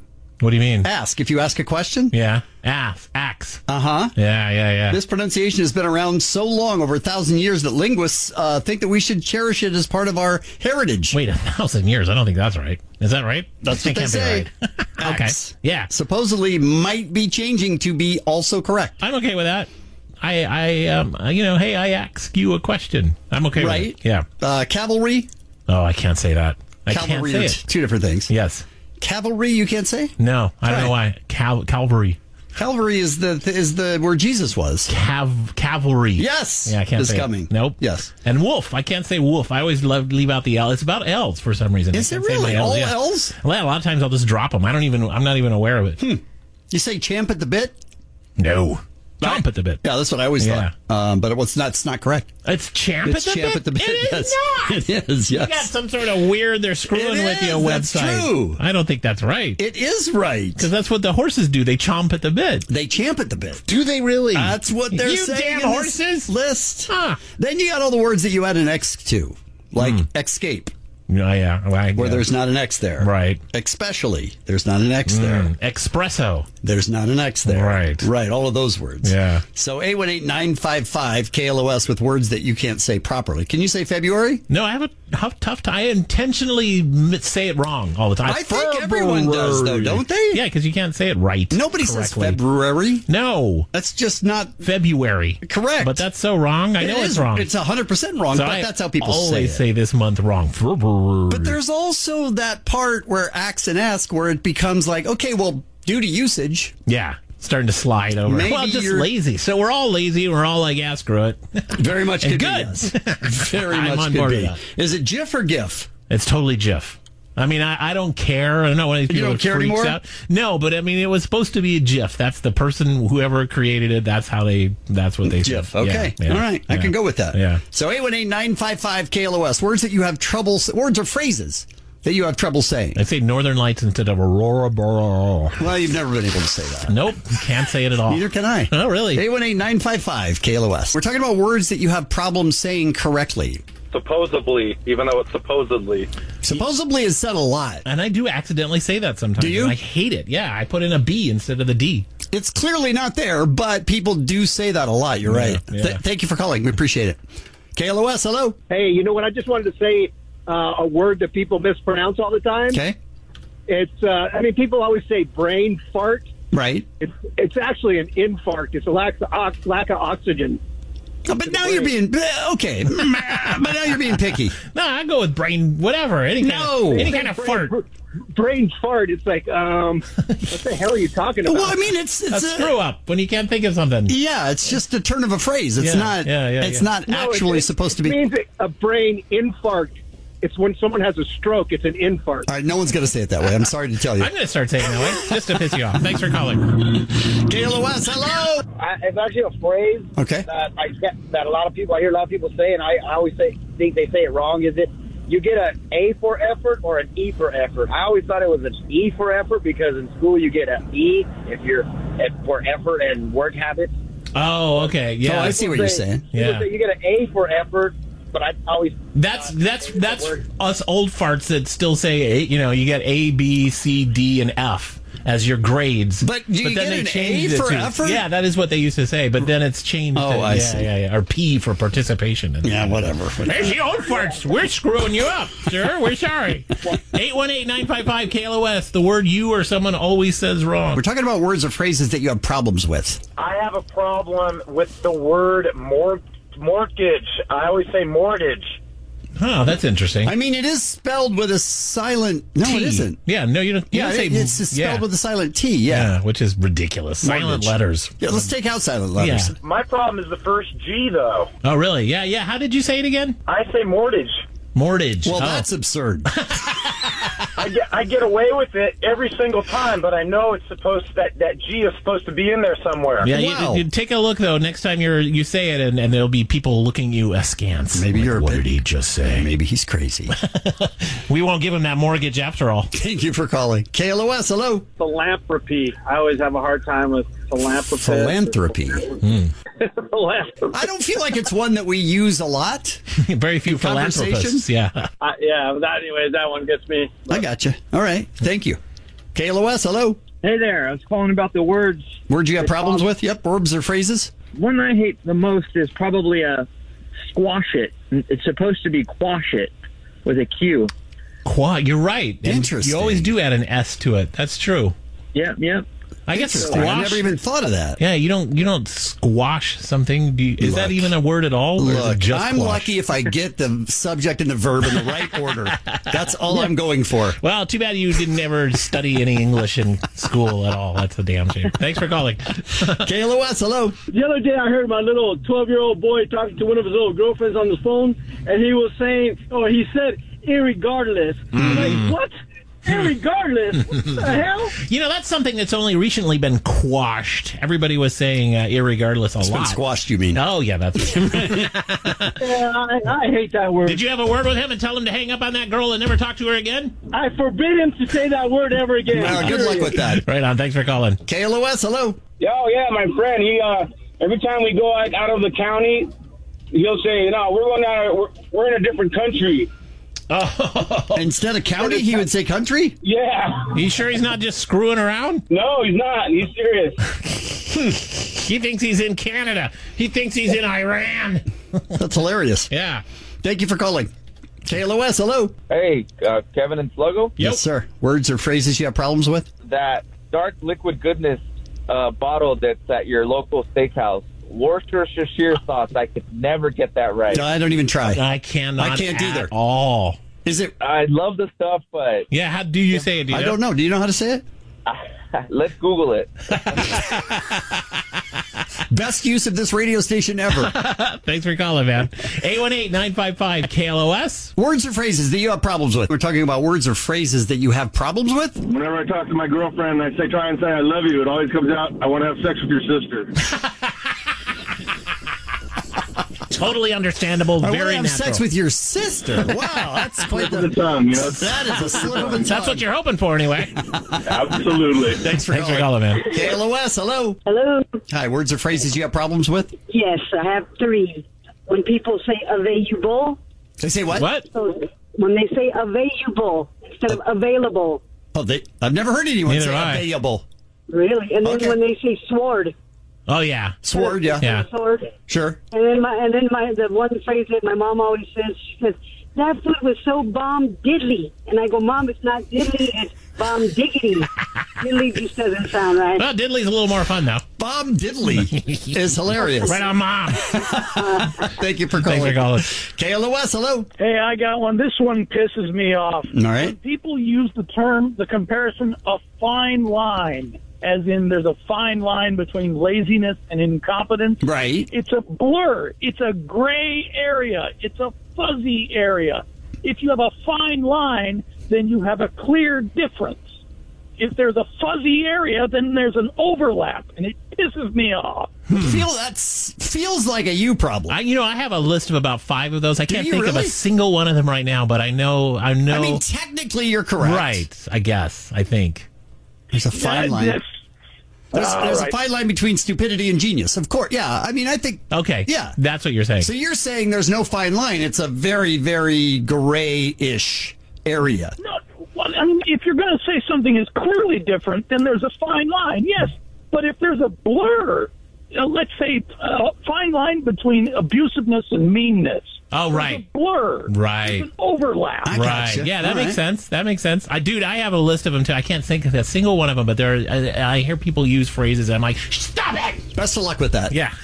What do you mean? Ask. If you ask a question. Yeah. Ask. Ax. Uh-huh. Yeah, yeah, yeah. This pronunciation has been around so long, over a thousand years, that linguists uh, think that we should cherish it as part of our heritage. Wait, a thousand years? I don't think that's right. Is that right? That's That what they can't say. be right. Okay. Ax. Yeah. Supposedly might be changing to be also correct. I'm okay with that. I, I, um, you know, hey, I ask you a question. I'm okay Right? with it. Yeah. Uh, cavalry. Oh, I can't say that. I Cavalry can't are say t- it. two different things. Yes. Cavalry, you can't say? No, I don't Try know it. why. Cal- Calvary. Calvary is the is the where Jesus was. Cav- cavalry. Yes. Yeah, I can't It's say coming. It. Nope. Yes. And wolf. I can't say wolf. I always love leave out the L. It's about L's for some reason. Is I it can't say really my L's, all yeah. L's? Well, a lot of times I'll just drop them. I don't even. I'm not even aware of it. Hmm. You say champ at the bit? No. Chomp at the bit. Yeah, that's what I always Yeah. thought. Um, but it was not. It's not correct. It's champ It's at the champ bit. at the bit. It yes. is not. It is. Yes. You got some sort of weird. They're screwing It with you is. That's website. true. I don't think that's right. It is right. Because that's what the horses do. They chomp at the bit. They champ at the bit. Do they really? That's what they're you saying. damn in this horses. list. Huh. Then you got all the words that you add an X to, like Mm. escape, Yeah, yeah. Well, I where guess. there's not an X there. Right. Especially, there's not an X there. Mm. Espresso. There's not an X there. Right. Right. All of those words. Yeah. So eight one eight, nine five five, K L O S with words that you can't say properly. Can you say February? No, I have a tough, tough time. I intentionally m- say it wrong all the time. I think everyone does, though, don't they? Yeah, because you can't say it right. Nobody says correctly. February. No. That's just not February. correct. But that's so wrong. I It know is- it's wrong. It's one hundred percent wrong, So but I that's how people say always it. say this month wrong. But there's also that part where ax and ask where it becomes like, okay, well, due to usage. Yeah. Starting to slide over. Maybe well, just you're- lazy. So we're all lazy. We're all like, yeah, screw it. Very much And could good. be. Yes. Very I'm much on could board be. with that. Is it GIF or GIF? It's totally GIF. I mean, I, I don't care. I don't know when people don't care freaks anymore? out. No, but I mean, it was supposed to be a GIF. That's the person, whoever created it. That's how they. That's what they GIF. said. Okay. Yeah, yeah, All right. I yeah. can go with that. Yeah. So eight one eight, nine five five, K L O S. Words that you have trouble, words or phrases that you have trouble saying. I say Northern Lights instead of Aurora Boreal. Well, you've never been able to say that. Nope, can't say it at all. Neither can I. Oh, really? eight one eight, nine five five, K L O S. We're talking about words that you have problems saying correctly. Supposedly, even though it's supposedly. Supposedly is said a lot. And I do accidentally say that sometimes. Do you? And I hate it. Yeah, I put in a B instead of the D. It's clearly not there, but people do say that a lot. You're Yeah, right. yeah. Th- thank you for calling. We appreciate it. K L O S, hello. Hey, you know what? I just wanted to say uh, a word that people mispronounce all the time. Okay. It's, uh, I mean, people always say brain fart. Right. It's it's actually an infarct. It's a lack of, ox- lack of oxygen. Oh, but now you're being okay. But now you're being picky. No, I go with brain, whatever. Any kind No. of, any kind of brain, fart. Brain fart. It's like, um, what the hell are you talking about? Well, I mean, it's A it's a, screw up when you can't think of something. yeah, it's just a turn of a phrase. It's Yeah, not. yeah, yeah, it's yeah. not No, it- actually it- supposed to It be. means a brain infarct. It's when someone has a stroke. It's an infarct. All right, no one's going to say it that way. I'm sorry to tell you. I'm going to start saying it that way just to piss you off. Thanks for calling. K L O S, hello. I, it's actually a phrase Okay. that I get, that a lot of people I hear a lot of people say, and I, I always say think they say it wrong. Is it you get an A for effort or an E for effort? I always thought it was an E for effort because in school you get an E if you're at, for effort and work habits. Oh, okay. Yeah. Oh, I see what you're saying. People Yeah. say you get an A for effort, but I always That's that's that's us old farts that still say, you know, you get A, B, C, D, and F as your grades. But do you then get they an changed A it for to, effort? Yeah, that is what they used to say. But then it's changed. Oh, to, I yeah, see. Yeah, yeah, or P for participation. Yeah, whatever. There's the old farts. We're screwing you up, sir. We're sorry. eight one eight, nine five five, K L O S. The word you or someone always says wrong. We're talking about words or phrases that you have problems with. I have a problem with the word mor- mortgage. I always say mortgage. Oh, that's interesting. I mean, it is spelled with a silent. No, T. it isn't. Yeah, no, you don't. You Yeah, don't say, it- it's spelled yeah. with a silent T. Yeah. Yeah, which is ridiculous. Silent Mortgage. letters. Yeah, let's take out silent letters. Yeah. My problem is the first G, though. Oh, really? Yeah, yeah. How did you say it again? I say mortgage. Mortgage. Well, Oh. that's absurd. I get, I get away with it every single time, but I know it's supposed that that G is supposed to be in there somewhere. Yeah, Wow. you, you take a look though. Next time you're you say it, and, and there'll be people looking you askance. Maybe Like, you're a What bit- did he just say? Maybe he's crazy. We won't give him that mortgage after all. Thank you for calling. K L O S, hello. Philanthropy. I always have a hard time with philanthropy. Philanthropy. Philanthropy. I don't feel like it's one that we use a lot. Very few In conversation? philanthropists. Yeah. Uh, yeah. That, anyways, that one gets me. I got you. All right. Thank you. K L O S, hello. Hey there. I was calling about the words. Words you have problems with? Yep, verbs or phrases. One I hate the most is probably a squash it. It's supposed to be quash it with a Q. Qua, you're right. And Interesting. You always do add an S to it. That's true. Yep, yep. I guess Interesting. squash. I never even thought of that. Yeah, you don't you don't squash something. Do you, is Look, that even a word at all? Or is it Look, just I'm squash? lucky if I get the subject and the verb in the right order. That's all I'm going for. Well, too bad you didn't ever study any English in school at all. That's a damn shame. Thanks for calling. K L O S, hello. The other day I heard my little twelve-year-old boy talking to one of his little girlfriends on the phone, and he was saying, or he said, irregardless. Mm. Like, what? Irregardless? What the hell? You know, that's something that's only recently been quashed. Everybody was saying uh, irregardless a It's lot. been squashed, you mean? Oh, yeah, that's Yeah, I, I hate that word. Did you have a word with him and tell him to hang up on that girl and never talk to her again? I forbid him to say that word ever again. Well, good luck with that. Right on. Thanks for calling. K L O S, hello. Oh, yeah, my friend. He uh, every time we go out, out of the county, he'll say, no, we're going out, we're, we're in a different country. Oh. Instead of county, he would say country? Yeah. You sure he's not just screwing around? No, he's not. He's serious. He thinks he's in Canada. He thinks he's in Iran. That's hilarious. Yeah. Thank you for calling. K L O S, hello. Hey, uh, Kevin and Sluggo? Yes, sir. Words or phrases you have problems with? That dark liquid goodness uh, bottle that's at your local steakhouse. Worcestershire sauce. I could never get that right. I don't even try. I cannot I can't at either. all. Is it? I love the stuff, but Yeah, how do you say it? Do you I know? don't know. Do you know how to say it? let's Google it. Best use of this radio station ever. Thanks for calling, man. eight one eight, nine five five, K L O S. Words or phrases that you have problems with. We're talking about words or phrases that you have problems with. Whenever I talk to my girlfriend and I say, try and say I love you, it always comes out, I want to have sex with your sister. Totally understandable. I Very want to have natural. sex with your sister. Wow, that's quite the, the tongue, you know? That is a slip of the tongue. That's what you're hoping for, anyway. Absolutely. Thanks for Thanks calling. for calling, man. K L O S, hello. Hello. Hi, words or phrases you have problems with? Yes, I have three. When people say available, They say what? What? so when they say available instead of available, Oh, they, I've never heard anyone Neither say I. available. really. And then Okay. when they say sword, Oh, yeah. Sword, yeah. Yeah. sword. Sure. And then my and then my the one phrase that my mom always says, she says, that food was so bomb diddly. And I go, Mom, it's not diddly, it's bomb diggity. Diddly just doesn't sound right. Well, Diddley's a little more fun, though. Bomb Diddley is hilarious. Right on, Mom. Thank you for calling. Thanks for calling. K L O S, hello. Hey, I got one. This one pisses me off. All right. People use the term, the comparison, a fine line, as in there's a fine line between laziness and incompetence. Right. It's a blur. It's a gray area. It's a fuzzy area. If you have a fine line, then you have a clear difference. If there's a fuzzy area, then there's an overlap, and it pisses me off. Feel that's feels like a you problem. I, you know, I have a list of about five of those. I Do can't you think of really? a single one of them right now, but I know, I know. I mean, technically, you're correct. Right, I guess, I think. There's a fine That- line. that's- There's, All there's right. a fine line between stupidity and genius. Of course. Yeah. I mean, I think. Okay. Yeah. That's what you're saying. So you're saying there's no fine line. It's a very, very gray-ish area. No, well, I mean, if you're going to say something is clearly different, then there's a fine line, yes. But if there's a blur, uh, let's say a fine line between abusiveness and meanness. Oh, there's right. A blur. Right. There's an overlap. I Right. gotcha. Yeah, that All makes right. sense. That makes sense. I, dude, I have a list of them too. I can't think of a single one of them, but there, I, I hear people use phrases, and I'm like, stop it. Best of luck with that. Yeah.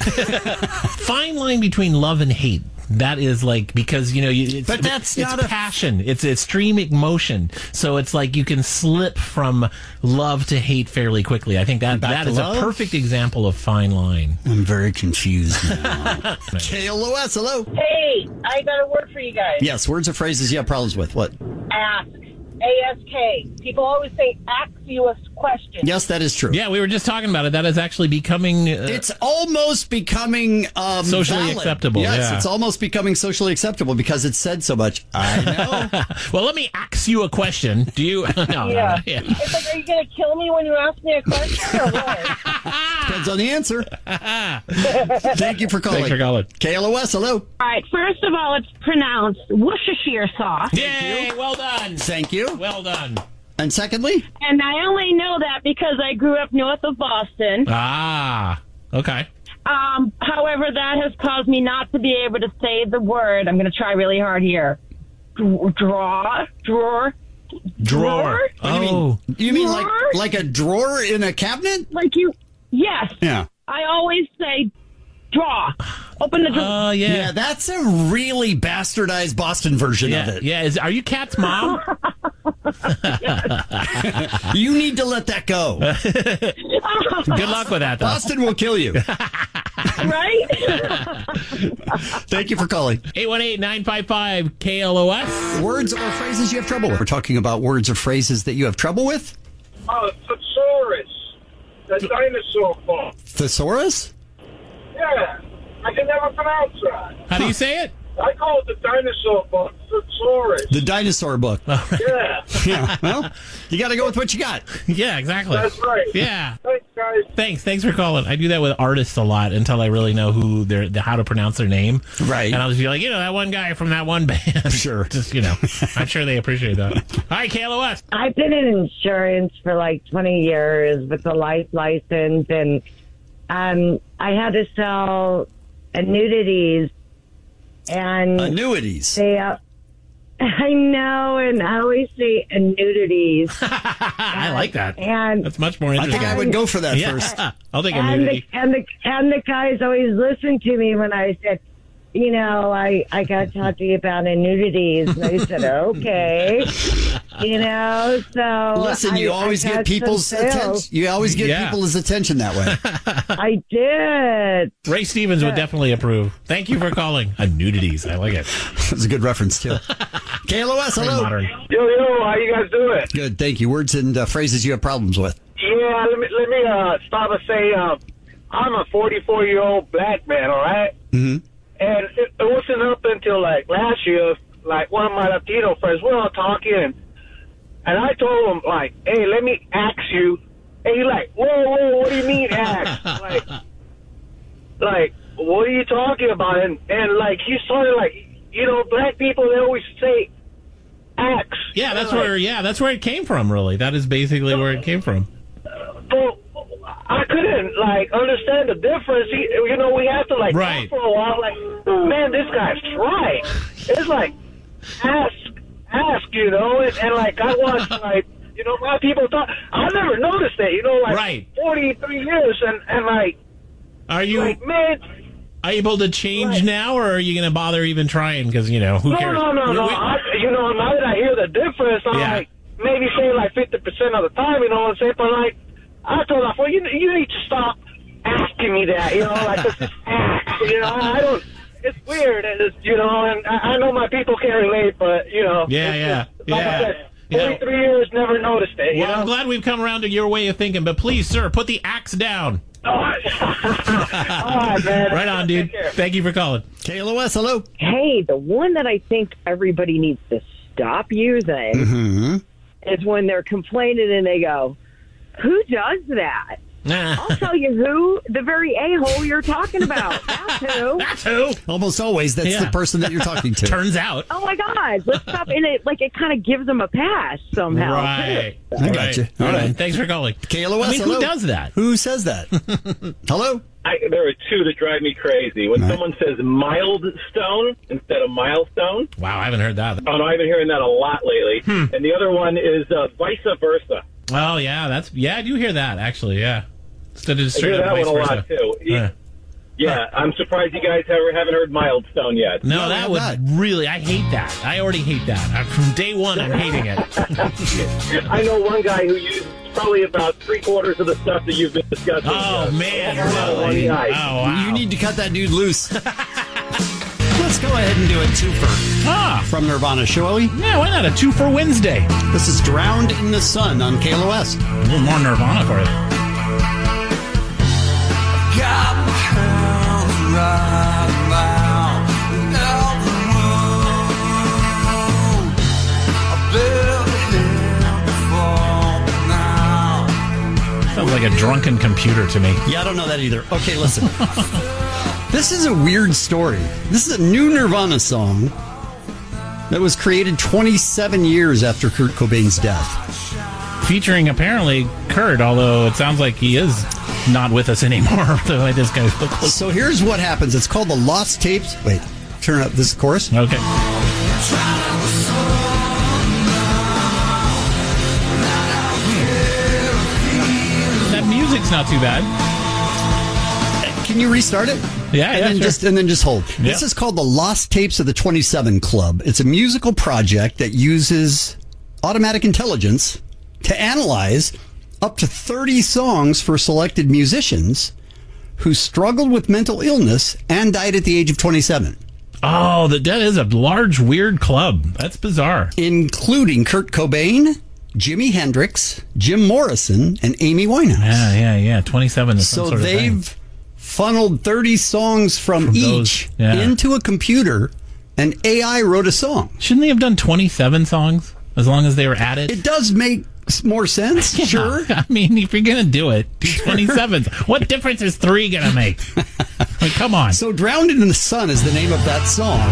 Fine line between love and hate. That is like, because, you know, you, it's, But that's it's not a- passion. It's extreme emotion. So it's like you can slip from love to hate fairly quickly. I think that Back that to is love? a perfect example of fine line. I'm very confused now. K L O S, hello. Hey, I got a word for you guys. Yes, words or phrases you have problems with. What? Ask. A S K. People always say, ask you a question. Yes, that is true. Yeah, we were just talking about it. That is actually becoming... Uh, It's almost becoming um, Socially valid. acceptable, Yes, yeah. it's almost becoming socially acceptable because it's said so much. I know. well, let me ask you a question. Do you... no, no, no, Yeah. yeah. It's like, are you going to kill me when you ask me a question or what? Depends on the answer. Thank you for calling. Thanks for calling. K L O S, hello. All right, first of all, it's pronounced Worcestershire sauce. Yay, well done. Thank you. Well done. And secondly? And I only know that because I grew up north of Boston. Ah, okay. Um, however, that has caused me not to be able to say the word. I'm going to try really hard here. Draw, drawer, Drawer. What do you mean? Oh. You mean like Drawer? like a drawer in a cabinet? Like you, yes. Yeah. I always say draw. Open the drawer. Oh, yeah. Yeah, that's a really bastardized Boston version Yeah, of it. yeah. Is, are you Kat's mom? You need to let that go. Good luck with that, though. Boston will kill you. Right? Thank you for calling. eight one eight, nine five five, K L O S. Words or phrases you have trouble with. We're talking about words or phrases that you have trouble with. Oh, thesaurus. The dinosaur book. Thesaurus? Yeah. I can never pronounce that. How do you say it? I call it the dinosaur book. Thesaurus. The dinosaur book. Yeah. Yeah. Well, you got to go with what you got. Yeah, exactly. That's right. Yeah. Thanks, guys. Thanks. Thanks for calling. I do that with artists a lot until I really know who they're, how to pronounce their name. Right. And I'll just be like, you know, that one guy from that one band. Sure. Just, you know, I'm sure they appreciate that. Hi, K L O S. I've been in insurance for like twenty years with a life license, and um, I had to sell annuities. And Annuities. They, uh, I know, and I always say annuities. I like that. And That's much more I interesting. think I would go for that Yeah. first. I'll take a and the, nudity. and the and the guys always listen to me when I said, you know, I, I got to talk to you about annuities. And they said, okay. You know, so. Listen, you I- always I get got people's some sales. attention. You always get Yeah. people's attention that way. I did. Ray Stevens would definitely approve. Thank you for calling. A nudities. I like it. That's a good reference, too. K L O S, Very hello. modern. Yo, yo, how you guys doing? Good, thank you. Words and uh, phrases you have problems with. Yeah, let me let me uh, stop and say uh, I'm a forty-four year old black man, all right? Mm-hmm. And it, it wasn't up until like last year, like one of my Latino friends, we were all talking, and, and I told him like, hey, let me ask you. And he's like, whoa, whoa, what do you mean ask? like, like, what are you talking about? And and like he started like, you know, black people, they always say ask. Yeah, that's And, where. like, Yeah, that's where it came from. Really, that is basically where it came from. But I couldn't like understand the difference. He, you know, we have to like Right. talk for a while. Like, man, this guy's right. It's like ask, ask. You know, and, and like I watch like you know my people talk. I never noticed it. You know, like Right. forty-three years, and and like Are you like man. are you able to change now, or are you going to bother even trying? Because you know who No, cares? no, no, We- no. we- I, you know, now that I hear the difference, I'm Yeah. like maybe say like fifty percent of the time. You know what I'm saying? But like I told her, well, you you need to stop asking me that. You know, like just ask. You know, I don't. It's weird, and it's, you know, and I, I know my people can't relate, but you know, Yeah, it's yeah, just, like I yeah. said, Yeah. forty-three years, never noticed it. You Well, I'm know. glad we've come around to your way of thinking, but please, sir, put the axe down. All right, man. Right on, dude. Thank you for calling. K L O S, hello. Hey, the one that I think everybody needs to stop using Mm-hmm. is when they're complaining and they go, who does that? I'll tell you who, the very a-hole you're talking about. That's who. That's who. Almost always, that's Yeah. the person that you're talking to. Turns out. Oh, my God. Let's stop. And it, like, it kind of gives them a pass somehow. Right. I got Right. you. All All right. right. Thanks for calling. K L O S, I mean, hello. who does that? Who says that? Hello? I, there are two that drive me crazy. When Right. someone says milestone instead of milestone. Wow, I haven't heard that. Oh, no, I've been hearing that a lot lately. Hmm. And the other one is uh, vice versa. Oh, yeah, that's yeah. I do hear that actually. Yeah, instead of just I straight hear up that vice one a versa. lot, too. Yeah. Yeah, I'm surprised you guys ever haven't heard milestone yet. No, No, that I'm was not. really. I hate that. I already hate that. I, from day one, I'm hating it. I know one guy who used probably about three quarters of the stuff that you've been discussing. Oh man! Oh, Really? one Oh guy. wow! You need to cut that dude loose. Let's go ahead and do a twofer Ah, from Nirvana, shall we? yeah. Why not a two for Wednesday? This is Drowned in the Sun on K L O S. A little more Nirvana for you. Sounds like a drunken computer to me. Yeah, I don't know that either. Okay, listen. This is a weird story. This is a new Nirvana song that was created twenty-seven years after Kurt Cobain's death. featuring apparently Kurt, although it sounds like he is not with us anymore. The way this guy's look. So here's what happens. It's called the Lost Tapes. Wait, turn up this chorus. Okay. That music's not too bad. Can you restart it? Yeah, and yeah, then sure. just and then just hold. Yeah. This is called the Lost Tapes of the twenty-seven Club. It's a musical project that uses automatic intelligence to analyze up to thirty songs for selected musicians who struggled with mental illness and died at the age of twenty-seven. Oh, that that is a large, weird club. That's bizarre. Including Kurt Cobain, Jimi Hendrix, Jim Morrison, and Amy Winehouse. Yeah, yeah, yeah. twenty-seven is some So sort of they've thing. funneled thirty songs from, From each those, yeah. into a computer, and A I wrote a song. Shouldn't they have done twenty-seven songs as long as they were at it? It does make more sense, Yeah, sure. I mean, if you're going to do it, do twenty-seven. What difference is three going to make? Like, come on. So Drowned in the Sun is the name of that song.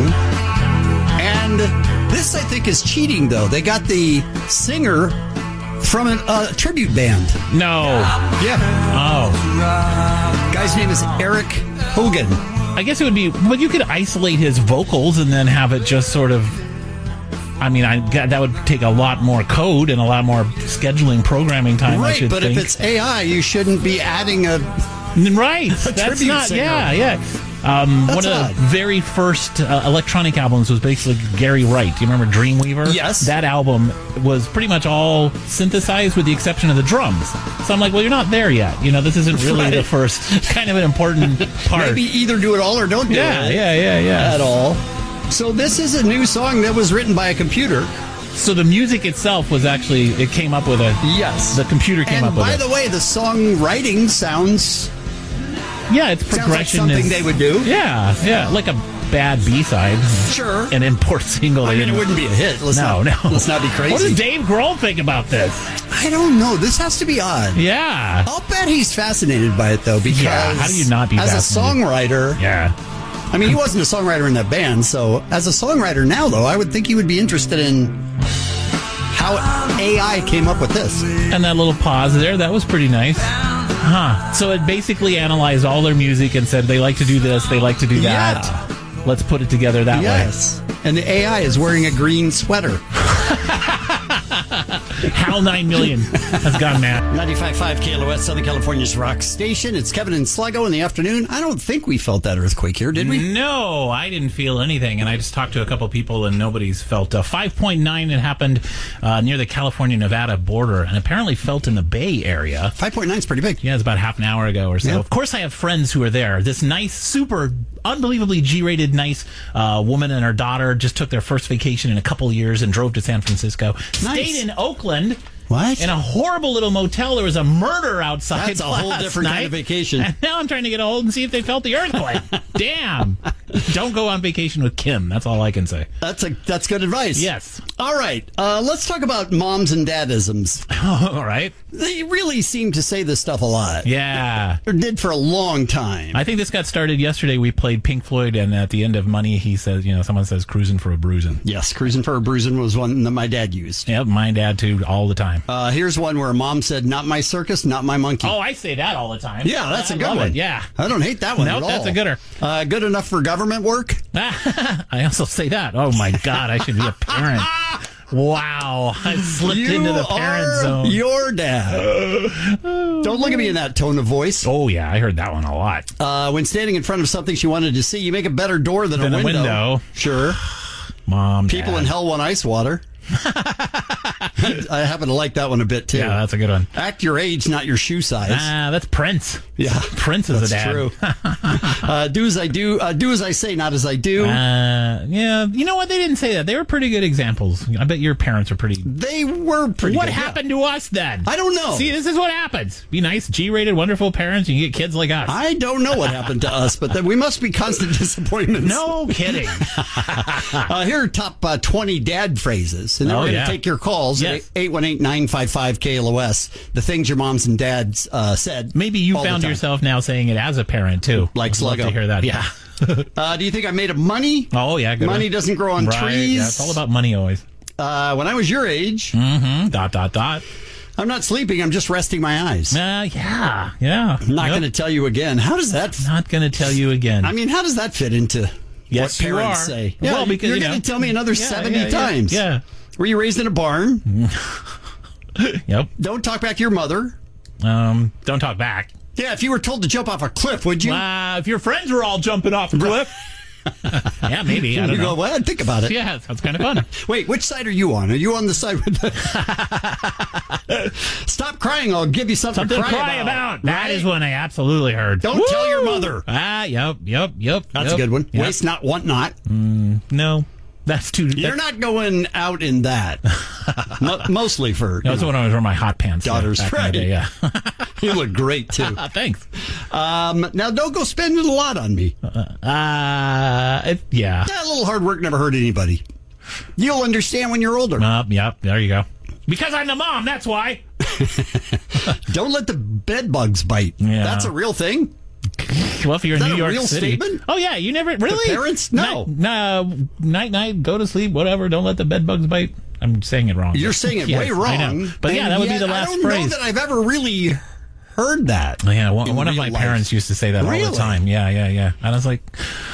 And this, I think, is cheating, though. They got the singer from a uh, tribute band. No. Yeah. Oh. Guy's name is Eric Hogan. I guess it would be, but you could isolate his vocals and then have it just sort of, I mean, I that would take a lot more code and a lot more scheduling programming time, I Right, should but think. if it's A I, you shouldn't be adding a... Right. a That's tribute not, singer. yeah, yeah. Um, That's one of odd. the very first uh, electronic albums was basically Gary Wright. Do you remember Dreamweaver? Yes. That album was pretty much all synthesized with the exception of the drums. So I'm like, well, you're not there yet. You know, this isn't really Right. the first kind of an important part. Maybe either do it all or don't do Yeah, it. yeah, yeah, yeah. At all. So this is a new song that was written by a computer. So the music itself was actually, it came up with a... Yes. The computer came and up with by it. the way, the songwriting sounds... Yeah, it's Sounds like progression. something is- they would do. Yeah, yeah, like a bad B-side. Sure. An import single. I they mean, it didn't- wouldn't be a hit. Let's no, not, no. Let's not be crazy. What does Dave Grohl think about this? I don't know. This has to be odd. Yeah. I'll bet he's fascinated by it, though, because Yeah, how do you not be as a fascinated? songwriter... Yeah. I mean, he wasn't a songwriter in that band, so as a songwriter now, though, I would think he would be interested in how A I came up with this. And that little pause there, that was pretty nice. Huh. So it basically analyzed all their music and said they like to do this, they like to do that. Yeah. Let's put it together that Yes. And the A I is wearing a green sweater. way. Hal nine million has gone mad. ninety-five point five K L O S, Southern California's rock station. It's Kevin and Sluggo in the afternoon. I don't think we felt that earthquake here, did we? No, I didn't feel anything, and I just talked to a couple people, and nobody's felt. Uh, five point nine, it happened uh, near the California-Nevada border, and apparently felt in the Bay Area. five point nine is pretty big. Yeah, it's about half an hour ago or so. Yeah. Of course, I have friends who are there. This nice, super, unbelievably G-rated, nice uh, woman and her daughter just took their first vacation in a couple years and drove to San Francisco. Nice. Stayed in Oakland. What? In a horrible little motel. There was a murder outside. That's a whole last different night. kind of vacation. And now I'm trying to get a hold and see if they felt the earthquake. Damn. Don't go on vacation with Kim. That's all I can say. That's a that's good advice. Yes. All right. Uh, let's talk about moms and dadisms. All right. They really seem to say this stuff a lot. Yeah. Or did for a long time. I think this got started yesterday. We played Pink Floyd, and at the end of Money, he says, you know, someone says cruising for a bruising. Yes, cruising for a bruising was one that my dad used. Yep, my dad too, all the time. Uh, here's one where mom said, "Not my circus, not my monkey." Oh, I say that all the time. Yeah, that's I a good love one. it, yeah. I don't hate that one Nope, at all. that's a gooder. Uh, good enough for government work? I also say that. Oh, my God, I should be a parent. Wow, I slipped You into the parent are zone. your dad. Don't look at me in that tone of voice. Oh, yeah, I heard that one a lot. Uh, when standing in front of something she wanted to see, you make a better door than, Than a, a window. window. Sure. Mom, People Dad. in hell want ice water. I happen to like that one a bit, too. Yeah, that's a good one. Act your age, not your shoe size. Ah, that's Prince. Yeah. Prince is That's a dad. true. uh, do as I do. Uh, do as I say, not as I do. Uh, yeah, you know what? They didn't say that. They were pretty good examples. I bet your parents are pretty. They were pretty What good, yeah. happened to us then? I don't know. See, this is what happens. Be nice, G-rated, wonderful parents, and you get kids like us. I don't know what happened to us, but then we must be constant disappointments. No kidding. uh, here are top uh, twenty dad phrases, and then Oh, we're going to yeah. take your calls Yes. at eight one eight, nine five five, K L O S. The things your moms and dads uh, said. Maybe you all the found time. yourself now saying it as a parent, too. Like I'd love Sluggo. to hear that, yeah. Uh, do you think I made of money? Oh, yeah, good Money one. doesn't grow on Right, trees. yeah, it's all about money always. Uh, when I was your age, Mm-hmm. Dot, dot, dot. I'm not sleeping. I'm just resting my eyes. Uh, yeah, yeah. I'm not Yep. going to tell you again. How does that? Not going to tell you again. I mean, how does that fit into Yes, what you parents are. say? Well, Yeah, because, you're you going know. to tell me another Yeah, seventy yeah, yeah. times. Yeah. Were you raised in a barn? Yep. Don't talk back to your mother. Um, don't talk back. Yeah, if you were told to jump off a cliff, would you? Uh, if your friends were all jumping off a cliff. Yeah, maybe. I don't you know. go, well, think about it. Yeah, sounds kind of fun. Wait, which side are you on? Are you on the side with the... Stop crying. I'll give you something, Something to cry, about. That is one I absolutely heard. Don't tell your mother. Ah, yep, yep, yep. That's yep, a good one. Yep. Waste not, want not. Mm, no, that's too... You're not going out in that. Mo- mostly for... No, that's when I was wearing my hot pants. Daughters, back in the right. day, yeah. You look great, too. Thanks. Um, now, don't go spending a lot on me. Uh, it, yeah. Yeah, a little hard work never hurt anybody. You'll understand when you're older. Uh, yep, there you go. Because I'm the mom, that's why. Don't let the bed bugs bite. Yeah. That's a real thing. Well, if you're Is in that New a York real City. statement? Oh, yeah, you never... Really? The parents? No. Night, no, night, night, go to sleep, whatever. Don't let the bed bugs bite. I'm saying it wrong. You're saying it Yes, way wrong. I know. But yeah, and that would be yet the last I don't phrase. know that I've ever really heard that. Oh, yeah, one, in one of real my life. parents used to say that all Really? the time. Yeah, yeah, yeah. And I was like...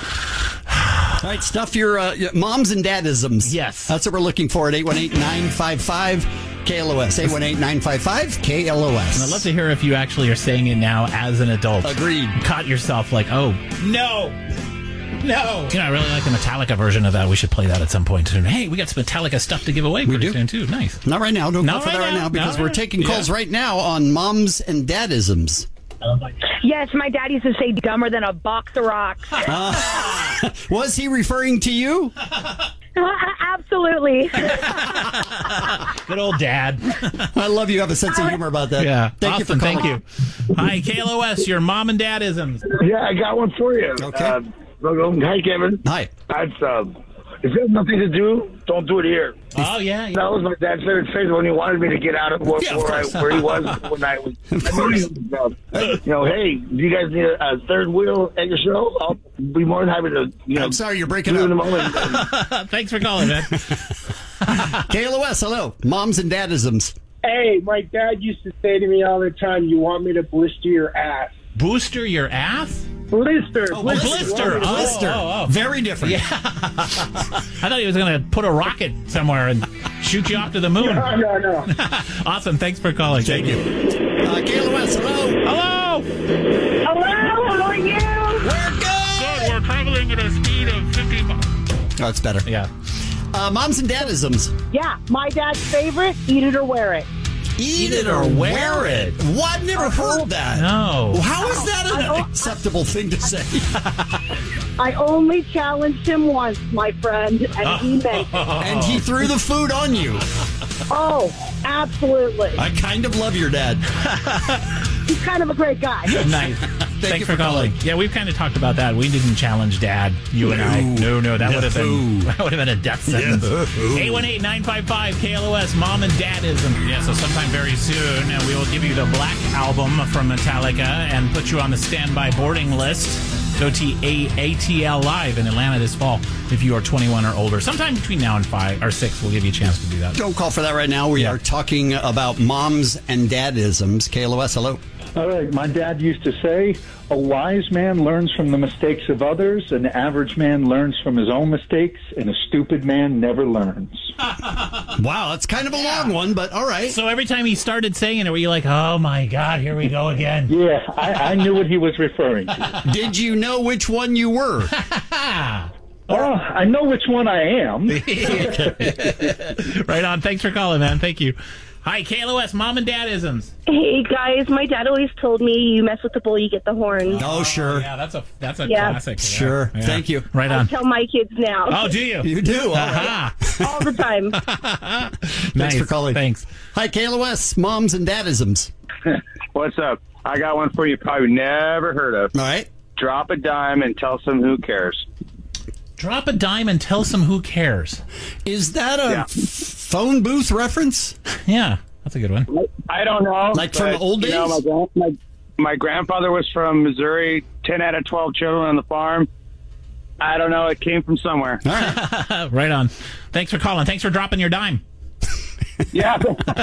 All right, stuff your uh, your moms and dadisms. Yes. That's what we're looking for at eight one eight, nine five five, K L O S. eight one eight, nine five five, K L O S. And I'd love to hear if you actually are saying it now as an adult. Agreed. Caught yourself like, oh, no. No. You know, I really like the Metallica version of that. We should play that at some point soon. Hey, we got some Metallica stuff to give away We pretty do. soon, too. Nice. Not right now. Don't Not go for right that right now. now because Not we're right- taking yeah. calls right now on moms and dadisms. Yes, my dad used to say dumber than a box of rocks. Uh, was he referring to you? Absolutely. Good old dad. I love you have a sense of humor about that. Yeah. Thank awesome. you for calling. Thank you. Hi, K L O S, your mom and dadisms. Yeah, I got one for you. Okay. Uh, hi, Kevin. Hi. That's, uh, if you have nothing to do, don't do it here. Oh, yeah. That was my dad's favorite phrase when he wanted me to get out of where, Yeah, of where, I, course. where he was when I was. Of I course. mean, uh, you know, hey, do you guys need a, a third wheel at your show? I'll be more than happy to, you know. I'm sorry, you're breaking do it in a up. moment. Thanks for calling, man. K L O S, hello. Moms and dadisms. Hey, my dad used to say to me all the time, "You want me to blister your ass?" Booster your ass? Blister. Oh, blister. Oh, blister. Oh, oh, oh. Very different. Yeah. I thought he was going to put a rocket somewhere and shoot you off to the moon. No, no, no. Awesome. Thanks for calling. Thank you. Uh, K L O S, hello. Hello. Hello, how are you? We're good. We're traveling at a speed of fifty miles. Oh, it's better. Yeah. Uh, moms and dadisms. Yeah, my dad's favorite, eat it or wear it. Eat it or wear it. What? I've never heard that. No. How is that I an don't- acceptable thing to say? I only challenged him once, my friend, and he meant it. And he threw the food on you. Oh, absolutely. I kind of love your dad. He's kind of a great guy. Nice. Thanks you for for calling. calling. Yeah, we've kind of talked about that. We didn't challenge Dad, you and I. No, no, that No. would have been that would have been a death sentence. No. eight one eight, nine five five, K L O S, Mom and Dadism. Yeah, so sometime very soon, uh, we will give you the Black Album from Metallica and put you on the standby boarding list. Go to A- ATL Live in Atlanta this fall if you are twenty-one or older. Sometime between now and five or six, we'll give you a chance to do that. Don't call for that right now. We Yeah. are talking about moms and dadisms. K L O S, hello. All right. My dad used to say, a wise man learns from the mistakes of others, an average man learns from his own mistakes, and a stupid man never learns. Wow, that's kind of a long one, but all right. So every time he started saying it, were you like, oh my God, here we go again? Yeah, I, I knew what he was referring to. Did you know which one you were? Oh, I know which one I am. Right on. Thanks for calling, man. Thank you. Hi, K L O S, Mom and Dadisms. Hey guys, my dad always told me you mess with the bull, you get the horns. Oh, sure. Yeah, that's a that's a Yeah. classic. Yeah. Sure. Yeah. Thank you. Right I on. tell my kids now. Oh, do you? You do. All right. Aha. All the time. Thanks Nice. for calling. Thanks. Hi, K L O S, moms and dadisms. What's up? I got one for you probably never heard of. All right. Drop a dime and tell some who cares. Drop a dime and tell some who cares. Is that a Yeah. f- phone booth reference? Yeah, that's a good one. I don't know. Like from but, old you know, days? my, gran- my, my grandfather was from Missouri, ten out of twelve children on the farm. I don't know. It came from somewhere. All right. Right on. Thanks for calling. Thanks for dropping your dime. Yeah.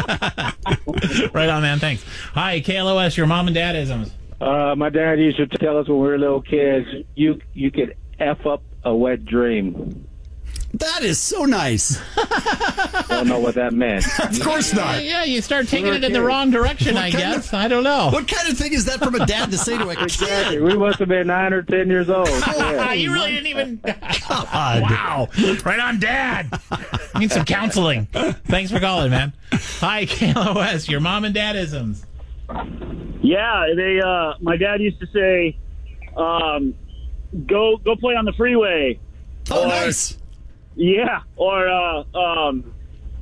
Right on, man. Thanks. Hi, K L O S, your mom and dad isms. Uh, my dad used to tell us when we were little kids, you you could F up a wet dream. That is so nice. Don't know what that meant. Of course not. Yeah, you start taking it in the wrong direction, What I kind guess. of- I don't know. What kind of thing is that from a dad to say to a kid? Exactly. We must have been nine or ten years old. Yeah. You really didn't even... Wow. Right on, Dad. Need some counseling. Thanks for calling, man. Hi, K L O S, your mom and dad isms. Yeah, they. Uh, my dad used to say, um, "Go, go play on the freeway." Oh, Or- nice. Yeah, or uh, um,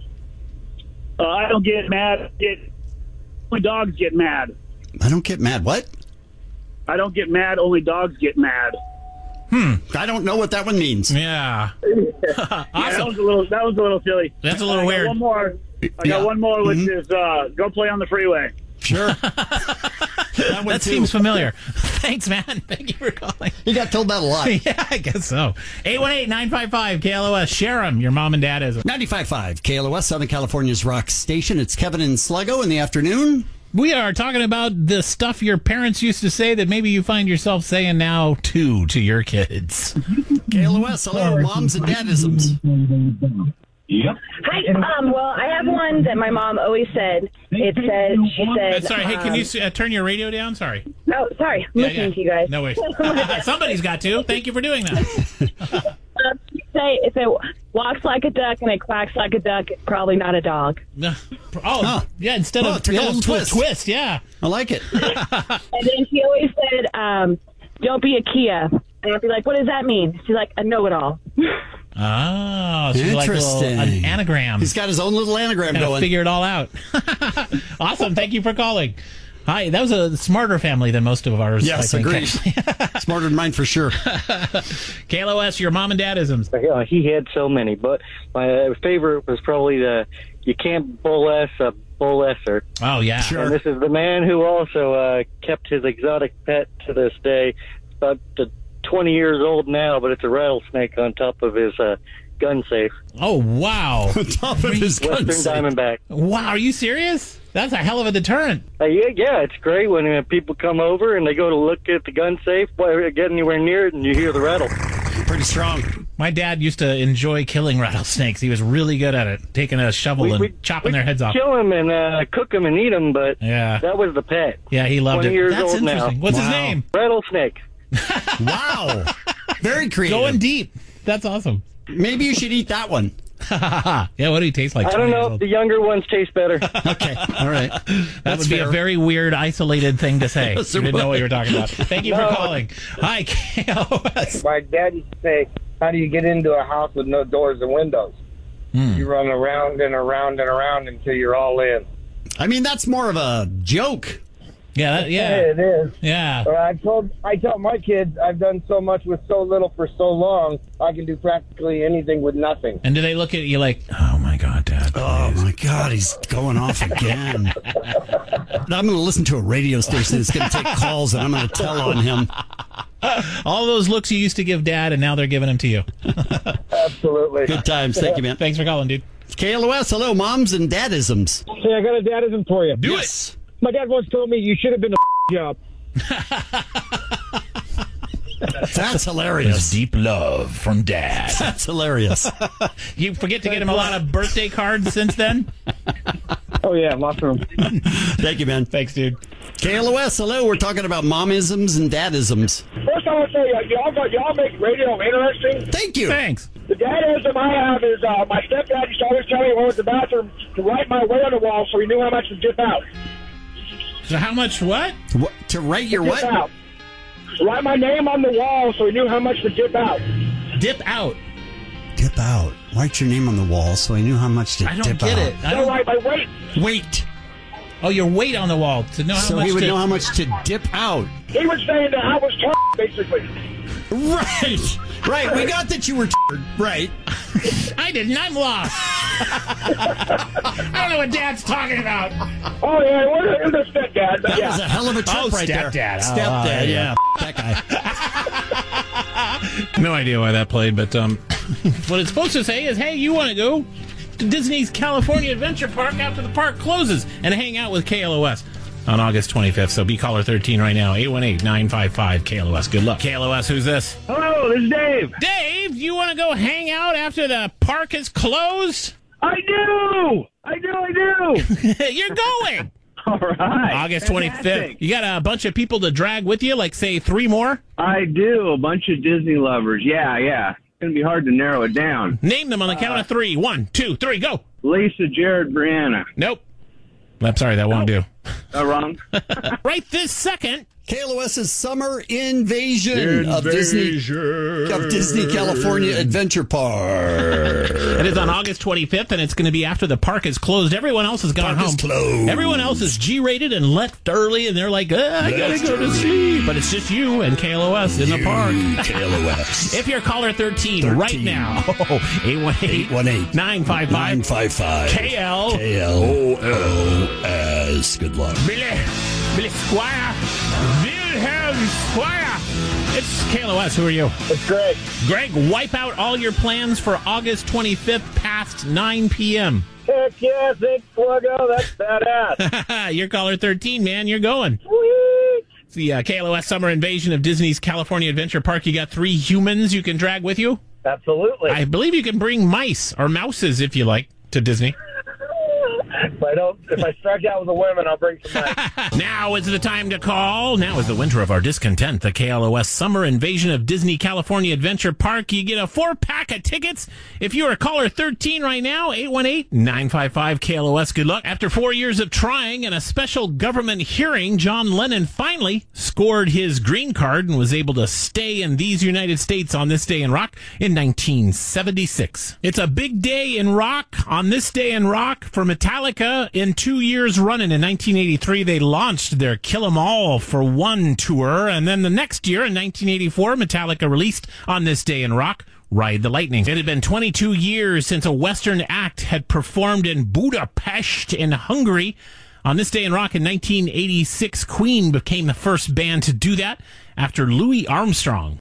uh, I don't get mad. Get only dogs get mad. I don't get mad. What? I don't get mad. Only dogs get mad. Hmm. I don't know what that one means. Yeah. Yeah, that was a little. That was a little silly. That's a little I got weird. One more. I got Yeah. one more, which is uh, go play on the freeway. Sure. That, That seems familiar. Thanks, man. Thank you for calling. You got told that a lot. Yeah, I guess so. eight one eight, nine five five, K L O S. Share 'em. Your mom and dad isms. ninety-five point five K L O S, Southern California's rock station. It's Kevin and Sluggo in the afternoon. We are talking about the stuff your parents used to say that maybe you find yourself saying now, too, to your kids. K L O S, hello, moms and dadisms. Yep. Hi. Um, well, I have one that my mom always said. It said, she Uh, said... sorry, hey, can um, you uh, turn your radio down? Sorry. Oh, sorry. I'm Yeah, listening yeah. to you guys. No worries. Somebody's got to. Thank you for doing that. Um, you say if it walks like a duck and it quacks like a duck, it's probably not a dog. No. Oh, yeah, instead Oh, of took a yeah, little twist. twist. twist, yeah. I like it. And then she always said, um, don't be a Kia. And I'd be like, what does that mean? She's like, a know-it-all. Oh, so you like a little, Interesting. an anagram. He's got his own little anagram Gotta going. figure it all out. Awesome. Thank you for calling. Hi, that was a smarter family than most of ours. Yes, I think, agreed. actually. Smarter than mine for sure. K L O S, your mom and dad isms. Uh, he had so many, but my favorite was probably the "you can't bull-ass a bull-esser." Oh, yeah. And this is the man who also uh, kept his exotic pet to this day. It's about uh, twenty years old now, but it's a rattlesnake on top of his uh, gun safe. Oh, wow. On top of his gun Western safe. Diamondback. Wow, are you serious? That's a hell of a deterrent. Uh, yeah, yeah, it's great when uh, people come over and they go to look at the gun safe, boy, get anywhere near it, and you hear the rattle. Pretty strong. My dad used to enjoy killing rattlesnakes. He was really good at it, taking a shovel We- and we- chopping their heads off. Kill them and uh, cook them and eat them, but Yeah. that was the pet. Yeah, he loved twenty it. years That's old now. interesting. What's his Wow. name? Rattlesnake. Wow. Very creative. Going deep. That's awesome. Maybe you should eat that one. Yeah, what do he taste like? I don't twenty years know. old? The younger ones taste better. Okay. All right. That That's would be fair. a very weird, isolated thing to say. Yes, You it didn't know would. what you were talking about. Thank you No. for calling. Hi, K L O S. My dad used to say, how do you get into a house with no doors and windows? Hmm. You run around and around and around until you're all in. I mean, that's more of a joke. Yeah, that, yeah, it is. yeah. But I told I tell my kids I've done so much with so little for so long, I can do practically anything with nothing. And do they look at you like, oh my God, Dad? Oh, my God. He's going off again. I'm going to listen to a radio station that's going to take calls, and I'm going to tell on him. All those looks you used to give Dad, and now they're giving them to you. Absolutely. Good times. Thank you, man. Thanks for calling, dude. K L O S, hello, moms and dadisms. Hey, I got a dadism for you. Do Yes. My dad once told me you should have been a job. That's hilarious. Deep love from Dad. That's hilarious. You forget to get him a lot of birthday cards since then? Oh, yeah, lots of them. Thank you, man. Thanks, dude. K L O S, hello. We're talking about momisms and dadisms. First, I want to say, uh, y'all, got- y'all make radio interesting. Thank you. Thanks. The dadism I have is uh, my stepdad used to always tell me when I went to the bathroom to write my way on the wall so he knew how much to dip out. So how much what? What, to write your Dip what? out. Write my name on the wall so he knew how much to dip out. Dip out. Dip out. Write your name on the wall so I knew how much to I don't dip get out. it. I No, don't... write my weight. Wait. Oh, your weight on the wall to know how So much he would to... know how much to dip out. He was saying that I was t- basically. Right. Right. We got that you were t- right. I didn't. I'm lost. I don't know what Dad's talking about. Oh, yeah, it was, it was a stepdad, but That yeah. was a hell of a trip Oh, right there. stepdad. Oh, Stepdad, oh, yeah. yeah. That guy. No idea why that played, but um, what it's supposed to say is, hey, you want to go to Disney's California Adventure Park after the park closes and hang out with K L O S on August twenty-fifth. So be caller thirteen right now, eight one eight, nine five five, K L O S. Good luck. K L O S, who's this? Hello, this is Dave. Dave, you want to go hang out after the park is closed? I do! I do, I do! You're going! All right. August Fantastic. twenty-fifth. You got a bunch of people to drag with you, like, say, three more? I do. A bunch of Disney lovers. Yeah, yeah. It's going to be hard to narrow it down. Name them on the count Uh, of three. One, two, three, go. Lisa, Jared, Brianna. Nope. I'm sorry, that won't do. Uh, wrong. Right this second. KLOS's Summer Invasion, of Disney of Disney California Adventure Park. It is on August twenty-fifth, and it's going to be after the park is closed. Everyone else has gone Park is home. closed. Everyone else is G-rated and left early, and they're like, uh, I gotta Left go to early. sleep. But it's just you and K L O S in the park. K L O S. If you're caller thirteen, right now, eight one eight, eight one eight, nine five five, nine five five, K L K L O S. Good luck. Billy, Billy Squire, Wilhelm Squire. It's K L O S. Who are you? It's Greg. Greg, wipe out all your plans for August twenty-fifth past nine p.m. Heck yeah, thanks, Pluggo. That's badass. You're caller thirteen, man. You're going. Sweet. It's the uh, K L O S Summer Invasion of Disney's California Adventure Park. You got three humans you can drag with you? Absolutely. I believe you can bring mice or mouses, if you like, to Disney. If I don't, if I strike out with the women, I'll bring some mice. Now is the time to call. Now is the winter of our discontent. The K L O S Summer Invasion of Disney California Adventure Park. You get a four-pack of tickets. If you are caller thirteen right now, eight one eight, nine five five, K L O S. Good luck. After four years of trying and a special government hearing, John Lennon finally scored his green card and was able to stay in these United States on this day in rock in nineteen seventy-six. It's a big day in rock on this day in rock for Metallica. In two years running, in nineteen eighty-three, they launched their Kill 'Em All for One tour, and then the next year, in nineteen eighty-four, Metallica released On This Day in Rock, Ride the Lightning. It had been twenty-two years since a Western act had performed in Budapest in Hungary. On This Day in Rock in nineteen eighty-six, Queen became the first band to do that after Louis Armstrong.